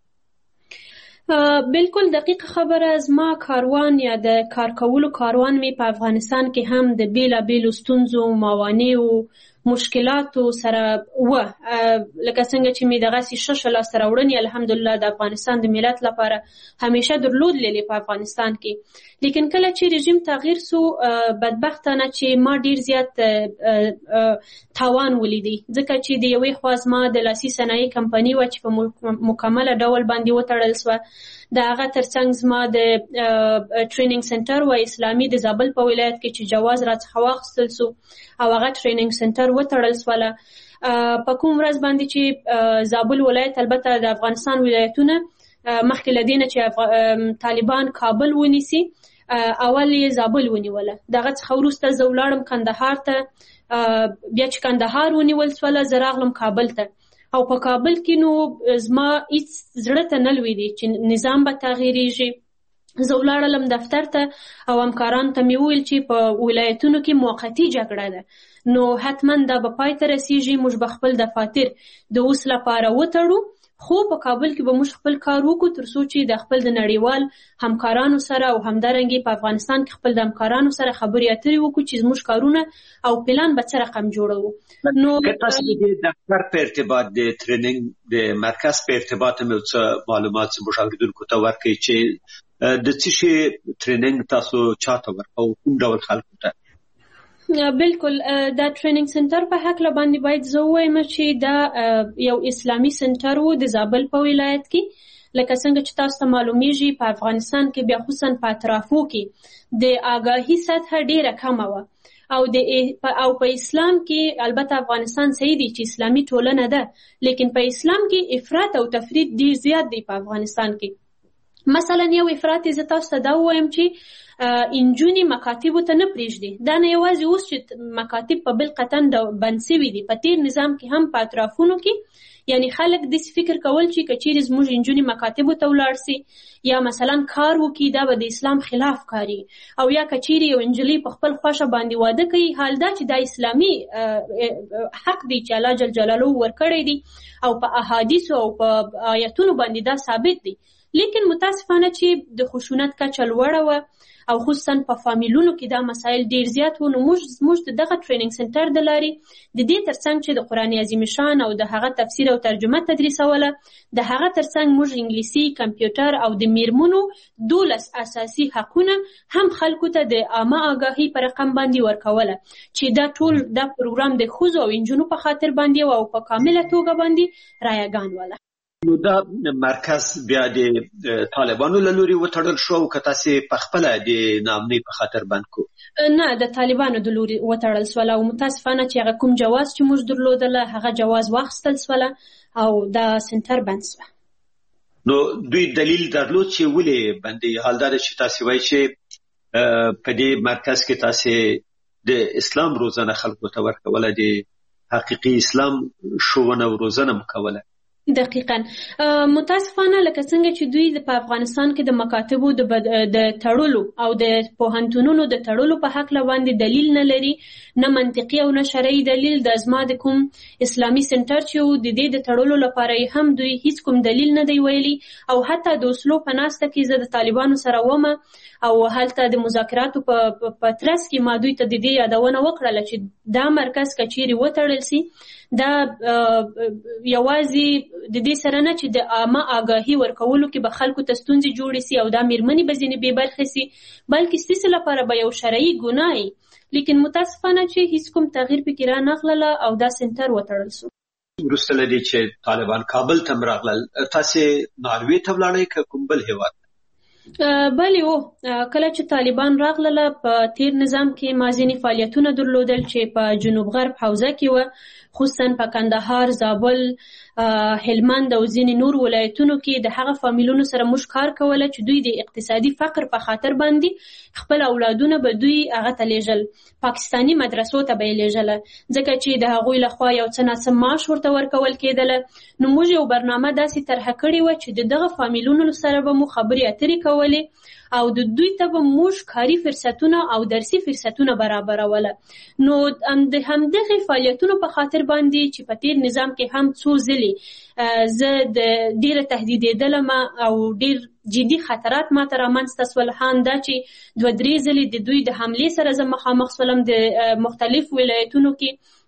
بالکل دقیق خبره. زما کاروان یا د کار کولو کاروان می په افغانستان کې هم د بیلابیلو ستونزو، موانعو، مشکلاتو سره لکه څنګه چې مې دغسې ښه لاسته راوړنې الحمدلله د افغانستان د ملت لپاره همیشه درلودلې په افغانستان کې. لیکن کله چې رژیم تغییر سو بدبختانه چې ما ډیر زیات تاوان ولیدی، ځکه چې د یوې خوا زما د لاسي صنایع کمپنۍ وه چې په مکمله ډول باندې وتړل سوه. د هغه ترڅنګ زما د ټریننګ سنټر و اسلامي د زابل په ولایت کې چې جواز راڅخه واخیستل سو او هغه ټریننګ سنټر وتړل سوله. په کوم ورځ باندې چې زابل ولایت البته د افغانستان ولایتونه مخکې له دې نه چې طالبان کابل ونیسي اول یې زابل ونیوله. دغه څخه وروسته زه ولاړم کندهار ته، بیا چې کندهار ونیول سوله زه راغلم کابل ته، او په کابل کې نو زما هیڅ زړه ته نه لوېدې چې نظام به تغییرېږي. زه ولاړلم دفتر ته او همکارانو ته مې وویل چې په ولایتونو کې موقتي جګړه ده، نو حتما دا به پای ته رسیږي، موږ به خپل دفاتر د اوس لپاره وتړو، خو په کابل کې به موږ خپل کار وکړو تر څو چې د خپل د نړیوال همکارانو سره او همدارنګې په افغانستان کې خپل د همکارانو سره خبرې اترې وکړو چې زموږ کارونه او پلان به څه رقم جوړوو. نو که تاسو د دفتر په ارتباط د ټریننګ د مرکز په ارتباط هم یو څه معلومات زموږ اورېدونکو ته ورکړئ چې د څه شي ټریننګ تاسو چاته ورکوئ، کوم ډول خلکو ته؟ بالکل دا ټریننګ سنټر په هکله باندې باید زه ووایم چې دا یو اسلامي سنټر و د زابل په ولایت کې. لکه څنګه چې تاسو ته معلومیږي په افغانستان کې بیا خصوصا په اطرافو کې د آګاهي سطح ډیره کمه وه او په اسلام کې البته افغانستان صحیح دی چې اسلامي ټولنه ده، لیکن په اسلام کې افراط او تفرید ډیر زیات دی په افغانستان کې. مثلا یو افراط زه تاسو ته دا ووایم چې انجونې مکاتبو ته نه پرېږدي. دا نه یوازې اوس چې مکاتب په بل قطن بند سوي دي، په تیر نظام کې هم په اطرافونو کې یعنی خلک داسې فکر کول چې که چیرې زموږ انجونې مکاتبو ته ولاړ سي یا مثلا کار وکړي دا به د اسلام خلاف کاري، او یا که چیرې یو نجلۍ په خپل خوښه باندې واده کوي، حال دا چې دا اسلامي حق دی چې الله جل جلاله ورکړی دی او په احادیثو او په آیتونو باندې دا ثابت دی. لیکن متاسفانه چې د خشونت کچه لوړه وه او خصوصا په فامیلونو کې دا مسایل ډیر زیات وو، نو موږ دغه ټریننګ سنټر د لارې د دې ترڅنګ چې د قرآن عظیم شان او د هغه تفسیر او ترجمه تدریسوله، د هغه ترڅنګ موږ انګلیسي، کمپیوټر او د میرمنو 12 اساسي حقونه هم خلکو ته د عامه آګاهي په رقم باندې ورکوله چې دا ټول دا پروګرام د ښځو او نجونو په خاطر باندې او په کامله توګه باندې رایګان وله. نو دا مرکز بیا د طالبانو له لوري وتړل شو او که تاسې په خپله د ناامنۍ په خاطر بند کو؟ نه، د طالبانو د لوري وتړل سوله او متاسفانه چې هغه کوم جواز چې موږ درلودله هغه جواز واخیستل سوله او دا سنټر بند سوه. نو دوی دلیل درلود چې ولې بندي؟ حال دا ده چې تاسې وایي چې په دې مرکز کې تاسې د اسلام روزنه خلکو ته ورکوله، د حقیقي اسلام ښوونه او روزنه مو کوله. دقیقاً متاسفانه لکه څنګه چې دوی په افغانستان کې د مکاتبو د تړلو او د پوهنتونونو د تړلو په هکله باندې دلیل نه لري، نه منطقي او نه شرعي دلیل. د زما د کوم اسلامي سنټر چې د دې د تړلو لپاره هم دوی هیڅ کوم دلیل نه دی ویلي، او حتی د اوسلو په ناسته کې زه د طالبانو سره ومه او هلته د مذاکراتو په ترڅ کې ما دوی ته د دې یادونه وکړله چې دا مرکز که چیرې وتړل سي دا یوازې د دې سره نه چې د عامه آګاهي ورکولو کې به خلکو ته ستونزې جوړې سي او دا میرمنې به ځینې بې برخې سي، بلکې ستاسې لپاره به یو شرعي ګناه وي. لیکن متاسفانه چې هیڅ کوم تغییر پکې رانغلله او دا سنټر وتړل سو. وروسته له دې چې طالبان کابل ته راغلل، تاسې ناروې ته ولاړئ که کوم بل هېواد؟ بلې کله چې طالبان راغلله په تیر نظام کې ما ځینې فعالیتونه درلودل چې په جنوب غرب حوزه کې وه، خصوصا په کندهار، زابل، هلمند او ځینې نور ولایتونو کې د هغه فامیلونو سره موږ کار کوله چې دوی د اقتصادي فقر په خاطر باندې خپل اولادونه به دوی هغه ته لیږل، پاکستاني مدرسو ته به یې لیږله، ځکه چې د هغوی لخوا یو څه ناڅه معاش ورته ورکول کېدله. نو موږ یو برنامه داسې طرحه کړې وه چې د دغه فامیلونو سره به مو خبرې اترې کولې او د دوی ته به موږ کاري فرصتونه او درسي فرصتونه برابروله. نو د همدغې فعالیتونو په خاطر باندې چې په تیر نظام کې هم څو ځلې زه ډیره تهدیدېدلم او ډیر جدي خطرات ماته رامنځته سول، هم دا چې 2-3 ځلې د دوی د حملې سره زه مخامخ سولم د مختلف ولایتونو کې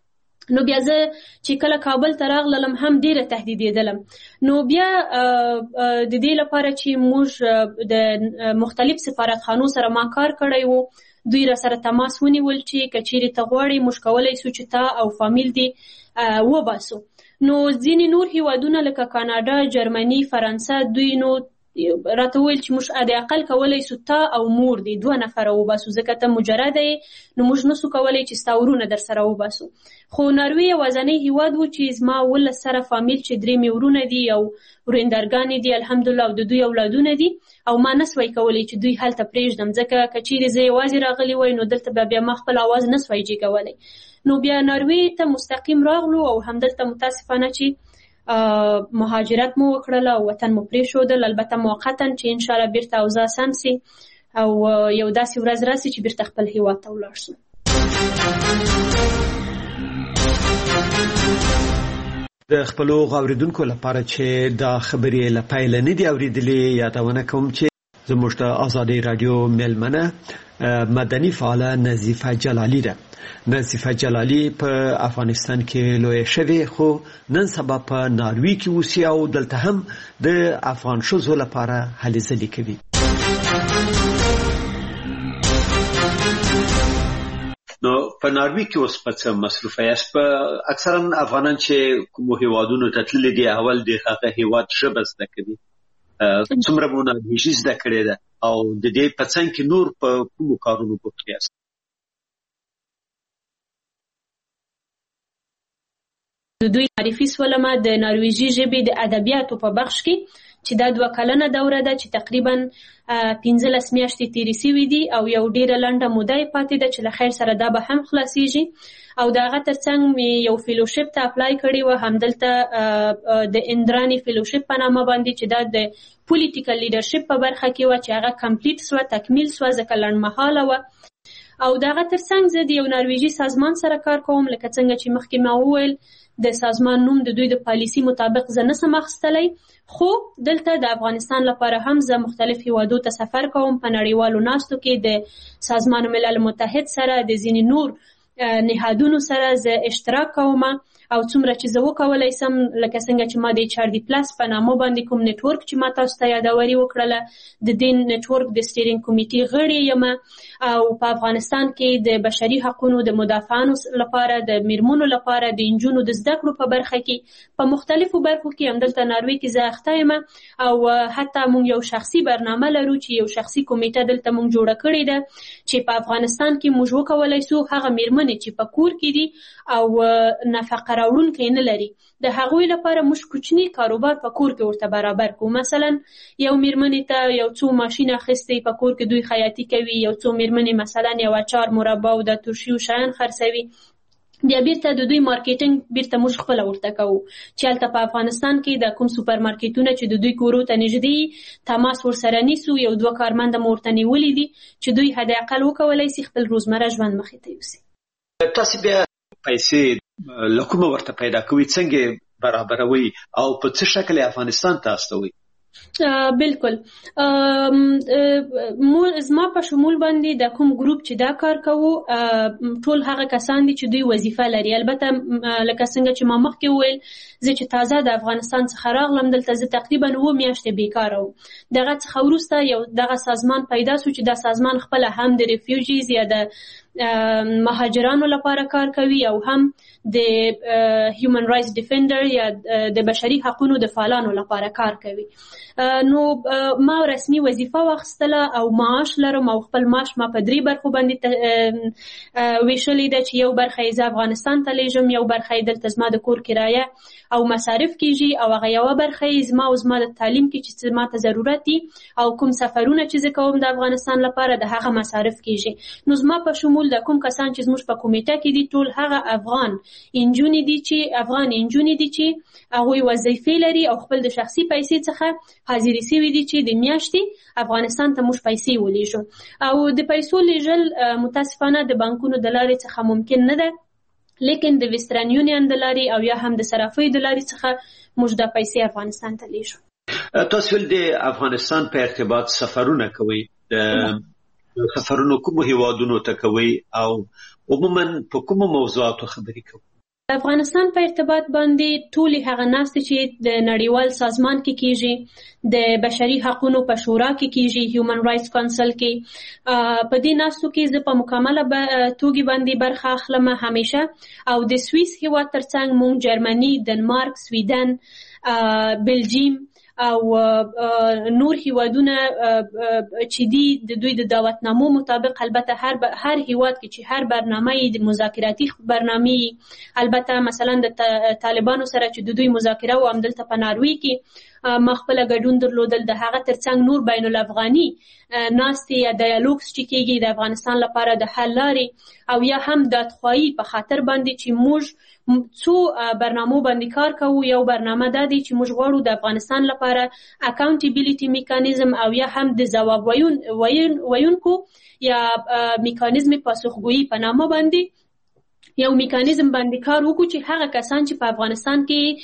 نو بیا زه چې کله کابل ته راغلم هم ډیره تهدیدېدلم. نو بیا د دې لپاره چې موږ د مختلف سفارتخانو سره ما کار کړی وو، دوی را سره تماس ونیول چې کچېرې ته غواړې موږ کولی شو چې تا او فامیل دې وباسو. نو ځینې نور هیوادونه لکه کاناډا، جرمني، فرانسه، دوی نو راته وویل چې موږ د اقل کولی شو تا او مور دې 2 نفره وباسو، ځکه ته مجرده یې، نو موږ نسو کولی چې ستا ورونه در سره وباسو. خو ناروې یوازینی هیواد و چې زما 19 سره فامیل چې 3 مې ورونه دي او ورېندرګانې دي الحمدلله او د دوی اولادونه دي، او ما نسوی کولی چې دوی هلته پرېږدم، ځکه که چیرې زه یوازې راغلی وای نو دلته بیا ما خپل اواز نسوی جګولی. نو بیا ناروې ته مستقیم راغلو او همدلته متاسفانه چې مهاجرت مو وکړل او وطن مو پرېښودل، البته موقتا چې انشاءالله بیرته اوضاع سم سي او یو داسې ورځ راسي چې بیرته خپل هیواد ته ولاړ شو. د خپلو اوریدونکو لپاره چې دا خبرې له پیله نه دي اورېدلې، یادونه کوم چې زموږ د آزادۍ رادیو میلمنه مدني فعاله نظیفه جلالي ده. نظیفه جلالي په افغانستان کې لویه شوې، خو نن سبا په ناروې کې اوسي او دلته هم د افغان ښځو لپاره هلې ځلې کوي. نو په ناروې کې اوس په څه مصروفه یاست؟ په اکثرا افغانان چې کومو هیوادونو ته تللي دي اول د هغه هیواد ژبه زده کوي، څومره مو نارویژي زده کړې ده او د دې په څنګ کې نور په کومو کارونو بوخت یاست؟ د دوی معرفي سولمه د نارویژي ژبې د ادبیاتو په بخش کې چې دا 2 کلنه دوره ده چې تقریبا 15 میاشتې تیرې سوي دي او یو ډیره لنډه موده یې پاتې ده چې له خیر سره دا به هم خلاصیږي. او د هغه ترڅنګ مې یو فیلوشپ ته اپلای کړی و، همدلته د اندرانی فیلوشپ په نامه باندې چې دا د پولیټیکل لیډرشپ په برخه کې و چې هغه کمپلیټ سوه، تکمیل سوه، ځکه لنډمهاله وه. او د هغه ترڅنګ زه د یو نارویژي سازمان سره کار کوم، لکه څنګه چې مخکې ما وویل د سازمان نوم د دوی د پالیسي مطابق زه نسم اخیستلی، خو دلته د افغانستان لپاره هم زه مختلف هیوادو ته سفر کوم، په نړیوالو ناستو کې د سازمان ملل متحد سره د ځینې نور نهادونو سره زه اشتراک کوم، او څومره چې زه وکولی سم، لکه څنګه چې ما د HRD پلس په نامه باندې کوم نیټورک چې ما تاسو ته یادوري وکړله، د دې نیټورک د سټیرینګ کمیټې غړی یم، او په افغانستان کې د بشري حقوقو د مدافعانو لپاره، د میرمنو لپاره، د انجونو د زده کړو په برخه کې په مختلفو برخو کې همدلته ناروې کې زه اخته یم. او حتی موږ یو شخصي برنامه لرو چې یو شخصي کمیټه دلته موږ جوړه کړې ده چې په افغانستان کې موږ وکولی سو هغه میرمنې چې په کور کې دي او نفقه راوړونکی نه لري، د هغوی لپاره موږ کوچني کاروبار په کور کې ورته برابر کوو. مثلا یو میرمنې ته یو څو ماشین اخیستی په کور کې دوی خیاطي کوي، یو څو میرمنې مثلا یو اچار، مربا او د ترشي شیان خرڅوي، بیا بیرته د دوی مارکیټینګ بیرته موږ خپله ورته کوو چې هلته په افغانستان کې د کوم سوپر مارکیټونه چې د دوی کورو ته نږدې تماس ورسره نیسو، 1-2 کارمنده مو ورته نیولي دي چې دوی حداقل وکولی سي خپل روزمره ژوند مخې ته یوسي. تاسو بیا پیسې له کومه ورته پیدا کوئ، څنګه برابروي او په څه شکل افغانستان ته استوي؟ بالکل زما په شمول باندې د کوم ګروپ چې دا کار کوو ټول هغه کسان دي چې دوی وظیفه لري. البته لکه څنګه چې ما مخکې وویل زه چې تازه د افغانستان څخه راغلم دلته زه تقریبا 9 میاشتې بیکاره وم. دغه څخه وروسته یو دغه سازمان پیدا شو چې دا سازمان خپله هم د ریفیوجیز یا د مهاجرانو لپاره کار کوي او هم د هیومن رایټس ډیفندر یا د بشري حقوقو د فعالانو لپاره کار کوي. نو ما رسمي وظیفه واخیستله او معاش لرم او خپل معاش ما په 3 برخو باندې ویشلې ده چې یو برخه یې افغانستان ته لیږم، یو برخه یې دلته زما د کور کرایه او مصارف کیږي او هغه یو برخه یې زما او زما د تعلیم کې چې ما ته ضرورت دي او کوم سفرونه چې زه کوم د افغانستان لپاره د هغه مصارف کیږي. نو زما په شمول د کوم کسان چې زموږ په کمیټه کې دي ټول هغه افغان انجونې دي چې هغوی وظیفې لري او خپل د شخصي پیسې څخه حاضرې سوي دي چې د میاشتې افغانستان ته موږ پیسې ولیږو. او د پیسو لیږل متاسفانه د بانکونو د لارې څخه ممکن نه ده، لیکن د ویسټرن یونین د لارې او یا هم د صرافۍ د لارې څخه موږ د پیسې افغانستان ته لیږو. تاسو ول د افغانستان په ارتباط سفرونه کوي، سفرونه کوم هیوادونو ته کوي او عموما په کوم موضوعاتو خبرې کوي؟ افغانستان په ارتباط باندې ټولې هغه ناستې چې د نړیوال سازمان کې کیږي، د بشري حقوقو په شورا کې کیږي، هیومن رائټس کونسل کې، په دې ناستو کې زه په مکمله توګه باندې برخه اخلم همیشه. او د سویس هیواد ترڅنګ مونږ جرمني، دنمارک، سویډن، بلجیم او نور هیوادونه چې دي د دوی د دعوتنامو مطابق، البته هر هیواد کې چې هر برنامه د مذاکراتی برنامه، البته مثلا د طالبانو سره چې د دوی مذاکره و همدلته په ناروی کې ما خپله ګډون درلودل، د هغه ترڅنګ نور بین الافغاني ناستې یا ډایالوګز چې کېږي د افغانستان لپاره د حل لارې، او یا هم دادخواهي په خاطر باندې چې موږ څو برنامو باندې کار کوو. یو برنامه دا دی چې موږ غواړو د افغانستان لپاره اکاونټیبیلیټي میکانیزم او یا هم د ځواب ویونکو یا میکانیزم پاسخګویي په نامه باندې یو میکانیزم باندې کار وکړو چې هغه کسان چې په افغانستان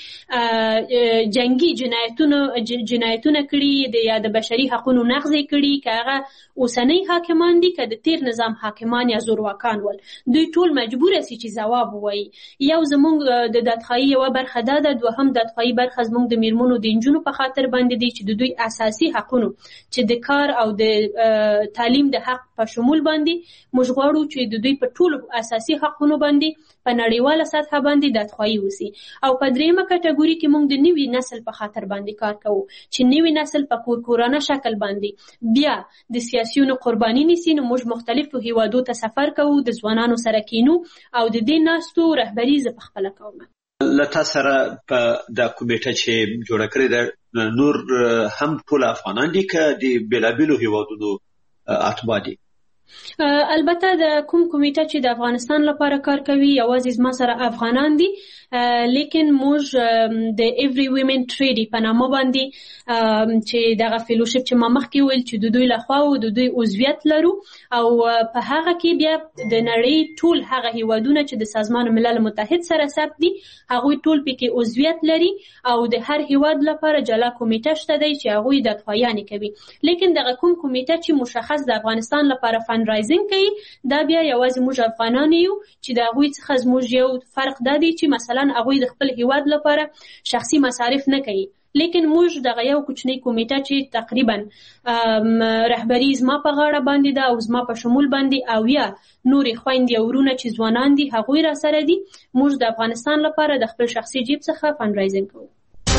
کې جنگي جنایتونه کړي یا د بشري حقوقو نقض کړي، که هغه اوسنۍ حاکمان دي که د تیر نظام حاکمان یا زورواکان ول، دوی ټول مجبور سي چې ځواب ووایي. یو زموږ د دادخواهي یوه برخه دا ده، دوهم دادخواهي برخه زموږ د میرمنو د نجونو په خاطر باندې دی چې د دوی اساسي حقوقو چې د کار او د تعلیم د حق په شمول باندې موږ غواړو چې د دوی په ټولو اساسي حقوقو باندې په نړیواله سطحه باندې دادخواهي وسي. او په دریمه کټګوري کې موږ د نوي نسل په خاطر باندې کار کوو چې نوي نسل په کورانه شکل باندې بیا د سیاسيونو قرباني نیسي. نو موږ مختلفو هیوادو ته سفر کوو، د ځوانانو سره کینو او د دې ناستو رهبري زه پخپله کوم. له تا سره په دا کمیټه چې جوړه کړې ده نور هم ټول افغانان دي که د بېلابېلو هیوادونو اتباع دي؟ البته د کوم کمیټه چې د افغانستان لپاره کار کوي یوازې زما سره افغانان دي، لیکن موږ د ایوری ویمن ټریډي په نامه باندې چې دغه فیلوشپ چې ما مخکې ویل چې د دوی لخوا او د دوی عضویت لرو، او په هغه کې بیا د نړۍ ټول هغه هیوادونه چې د سازمان ملل متحد سره ثبت دي هغوی ټول پکې عضویت لري، او د هر هیواد لپاره جلا کمیټه شته دی چې هغوی دادخواهیانې کوي. لیکن دغه کوم کمیټه چې مشخص د افغانستان لپاره فند رایزینګ کوي دا بیا یوازې موږ افغانان یو چې د هغوی څخه زموږ یو فرق دا دی چې مثلا هغوی د خپل هیواد لپاره شخصي مصارف نه کوي، لیکن موږ دغه یو کوچنی کمیټه چې تقریبا رهبري زما په غاړه باندې ده او زما په شمول باندې او یا نورې خویندې او ورونه چې ځوانان دي هغوی را سره دي، موږ د افغانستان لپاره د خپل شخصي جیب څخه فند رایزینګ کوو.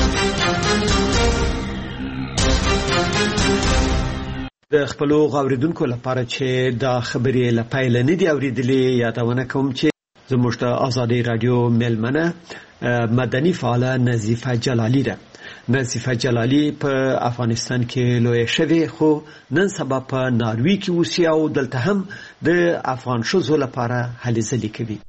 د خپلو غوړیدونکو لپاره چې دا خبرې له پیله نه دي اورېدلې یادونه کوم چې زموږ د ازادي رادیو میلمنه مدني فعاله نظیفه جلالي ده. نظیفه جلالي په افغانستان کې لوی شوی خو نن سبا په ناروی کې اوسي او دلته هم د افغان ښځو لپاره هلې ځلې کوي.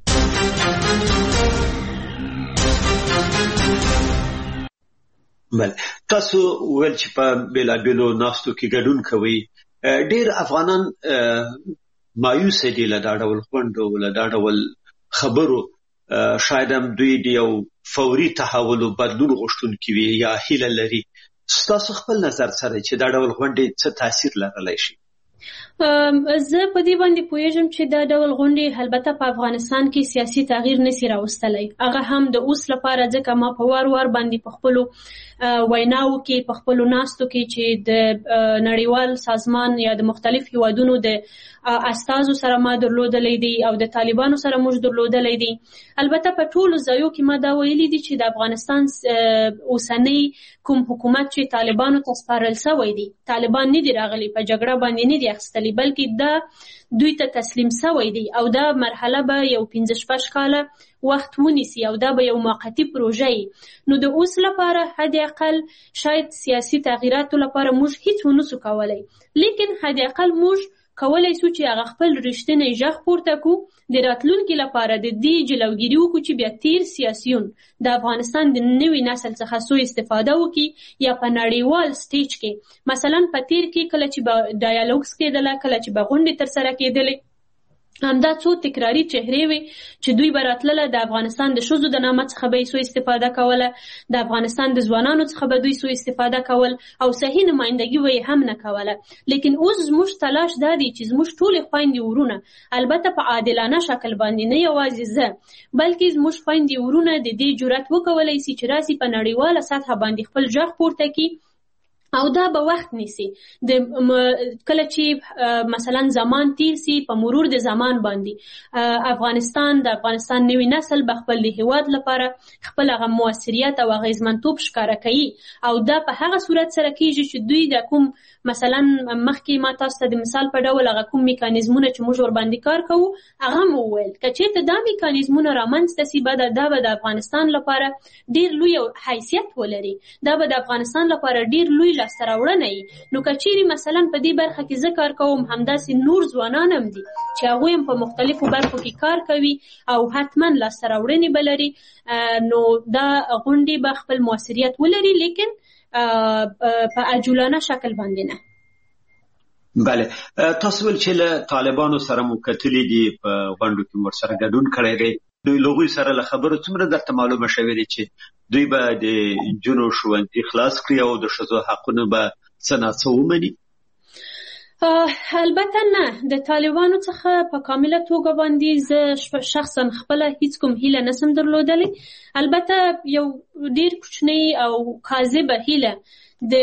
بل تاسو ول چې په بېلابېلو ناستو کې ګډون کوي، ډېر افغانان مایوس دي له دا ډول غونډو له دا ډول خبرو، شاید هم دوی د یو فوري تحول او بدلون غوښتونکي وي یا هیله لري. ستاسو خپل نظر سره چې دا ډول غونډې څه تاثیر لرلی شي؟ زه په دې باندې پوهیږم چې دا ډول غونډې البته په افغانستان کې سیاسي تغییر نشي راوستلی، هغه هم د اوس لپاره، ځکه ما په وار باندې په خپلو ویناو کې په خپلو ناستو کې چې د نړیوال سازمان یا د مختلف هیوادونو د استازو سره ما درلودلی دي او د طالبانو سره موږ درلودلی دي. البته په ټولو ځایو کې ما دا ویلي دي چې د افغانستان اوسنی کوم حکومت چې طالبانو ته سپارل شوی دی، طالبان نه دي راغلي په جګړه باندې نه دي اخیستلي، بلکې دا دوی ته تسلیم شوی دی او دا مرحله به یو 15-16 کاله وخت ونیسي او دا به یو موقتی پروژه وي. نو د اوس لپاره حد اقل شاید سیاسي تغییراتو لپاره موږ هیڅ ونسو کولی، لیکن حد اقل موږ کولای شو چې هغه خپل رښتینی غږ پورته کړو، د راتلونکي لپاره د دې جلوګیري وکړو چې بیا تیر سیاسیون د افغانستان د نوي نسل څخه سوء استفاده وکړي یا په نړیوال سټیج کې مثلا په تیر کې کله چې به ډایالوګز کېدله، کله چې به غونډې ترسره کېدلې، همدا څو تکراري چهرې وي چې دوی به راتلله د افغانستان د ښځو د نامه څخه به یې سوء استفاده کوله، د افغانستان د ځوانانو څخه به دوی سوء استفاده کول او صحیح نمایندګي به یې هم نه کوله. لیکن اوس زموږ تلاش دا دی چې زموږ ټولې خویندې ورونه البته په عادلانه شکل باندې، نه یوازې زه بلکې زموږ خویندې ورونه د دې جرأت وکولی سي چې راسي په نړیواله سطحه باندې خپل غږ پورته کړي او دا به وخت نیسي. کله چې مثلا زمان تیر سي، په مرور د زمان باندې افغانستان نوی نسل به خپل د هیواد لپاره خپل هغه موثریت او اغیزمنتوب ښکاره کوي او دا په هغه صورت سره کیږي چې دوی د کوم مثلا مخکې ما تاسو ته د مثال په ډول هغه کوم میکانیزمونه چې موږ ورباندې کار کوو هغه مو وویل که چېرته دا میکانیزمونه رامنځته سي دا به د افغانستان لپاره ډېر لوی حیثیت ولري، دا به د افغانستان لپاره ډېر لوی لاسته راوړنه وي. نو که چیرې مثلا په دې برخه کې زه کار کوم، همداسې نور ځوانان هم دي چې هغوی هم په مختلفو برخو کې کار کوي او حتما لاسته راوړنې به لري، نو دا غونډې به خپل موثریت ولري، لیکن په عجولانه شکل باندې نه. بله، تاسو ول چې له طالبانو سره مو کتلي دي، په غونډو کې مو سره ګډون کړی دی، دوی له هغوی سره له خبرو څومره درته معلومه شوې ده چې دوی به د نجونو ښوونځي خلاص کړي او د ښځو حقونه به څه ناڅه ومني؟ البته نه، د طالبانو څخه په کامله توګه باندې زه شخصا خپله هیڅ کوم هیله نسم درلودلی. البته یو ډیر کوچنی او کاذبه هیله د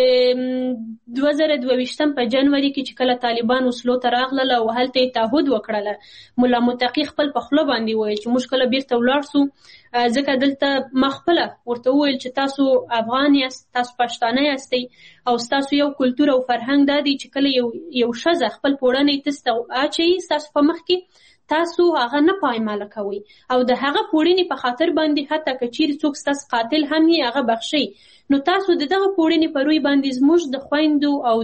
2022 په جنوري کې چې کله طالبان وسلو ته راغلل او هلته یې تعهد وکړله، ملا متقي خپل په خوله باندې وویل چې موږ کله بیرته ولاړ سو، ځکه دلته ما خپله ورته وویل چې تاسو افغان یاست، تاسو پښتانه یاستئ او ستاسو یو کلتور او فرهنګ دا دی چې کله یو ښځه خپل پوړنی تاسو ته اچوي ستاسو په مخ کې تاسو هغه نه پایماله کوئ او د هغه پوړنې په خاطر باندې حتی که چیرې څوک ستاسو قاتل هم یې هغه بخښئ، نو تاسو د دغه پوړنې په روی باندې زموږ د خویندو او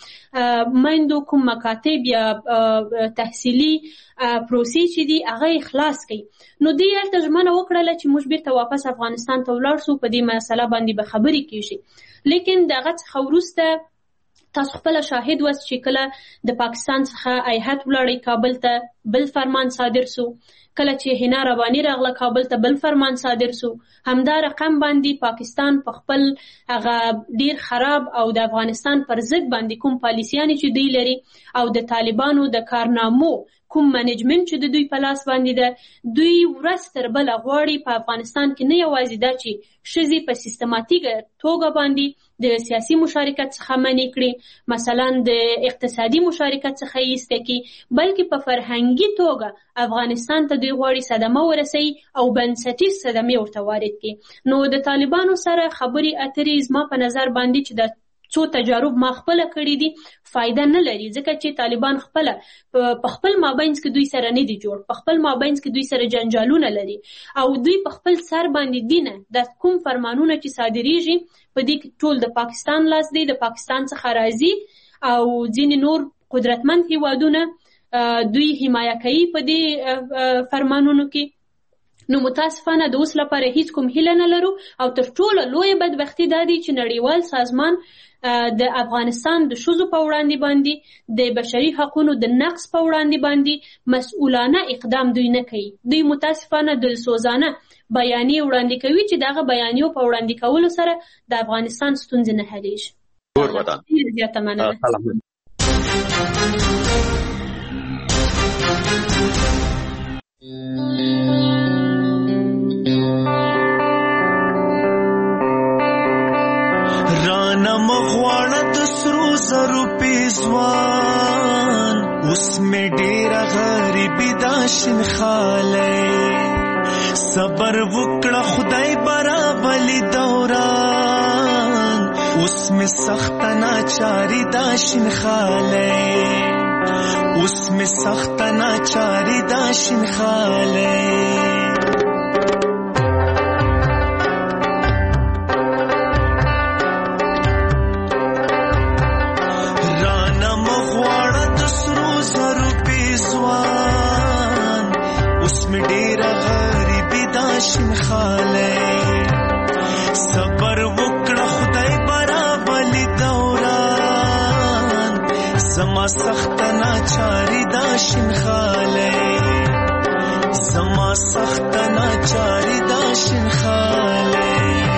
د میندو کوم مکاتب یا تحصیلي پروسې چې دي هغه یې خلاص کړئ. نو دوی هلته ژمنه وکړله چې موږ بیرته واپس افغانستان ته ولاړ سو، په دې مسله باندې به خبرې کیږي. لیکن دغه څخه وروسته تاسو خپل شاهد واست چې کله د پاکستان څخه هیئت ولاړی کابل ته، بل فرمان صادر سو، کله چې حنا رباني راغله کابل ته بل فرمان صادر سو، همدا رقم باندې پاکستان په خپل هغه ډیر خراب او د افغانستان پر ضد باندې کوم پالیسیانې چې دوی لري او د طالبانو د کارنامو کوم منیجمنت چې د دوی په لاس باندې ده، دوی ورځ تر بله غواړي په افغانستان کې نه یوازې دا چې ښځې په سیستماتیکه توګه باندې د سیاسي مشارکت څخه منع کړي، مثلا د اقتصادي مشارکت څخه یې ایسته کړي، بلکې په فرهنګي توګه افغانستان ته دوی غواړي صدمه ورسوي او بنسټیز صدمې ورته وارد کړي. نو د طالبانو سره خبرې اترې زما په نظر باندې چې د څو تجارب ما خپله کړي دي فایده نه لري، ځکه چې طالبان خپله په خپل مابینځ کې دوی سره نه دي جوړ، په خپل مابینځ کې دوی سره جنجالونه لري او دوی په خپل سر باندې دینه د کوم فرمانونه چې صادریږي په دې کې ټول د پاکستان لاس دی، د پاکستان څخه راځي او ځینې نور قدرتمند هیوادونه دوی حمایه کوي په دې فرمانونو کې. نو متاسفانه د اوس لپاره هیڅ کوم هیله نه لرو او تر ټولو لویه بدبختي دا دی چې نړیوال سازمان د افغانستان د ښځو په وړاندې باندې د بشري حقونو د نقض په وړاندې باندې مسؤلانه اقدام دوی نه کوي. دوی متاسفانه دلسوزانه بیانیې وړاندې کوي چې دغه بیانیو په وړاندې کولو سره د افغانستان ستونزې نه حلیږي. زیاته مننه. رانا مغواړه د سرو زرو پیزوان اوس مې ډېره غریبي دا شینخالی صبر وکړه خدای برابلي دوران اوس مې سخته ناچاري دا شینخالی اوس مې سخته ناچاري دا شینخالی صبر وکړه خدای برابلي دوران زما زما سخت ناچاری دا شنخاله زما سخت ناچاری دا شنخاله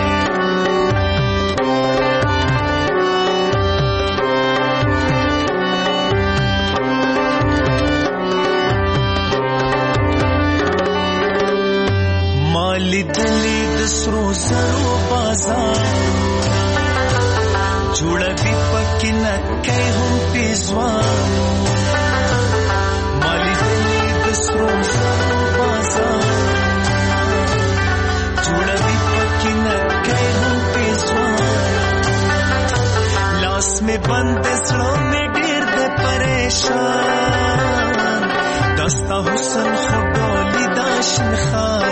مالی دلی د سرو زرو بازار جوړوي پکې نکې هم پیزوان مالی دلی د سرو زرو بازار جوړوي پکې نکې هم پیزوان لاس میں بند زړه میں ډېر د پریشان دستا حسن خو ډولي دا شنخان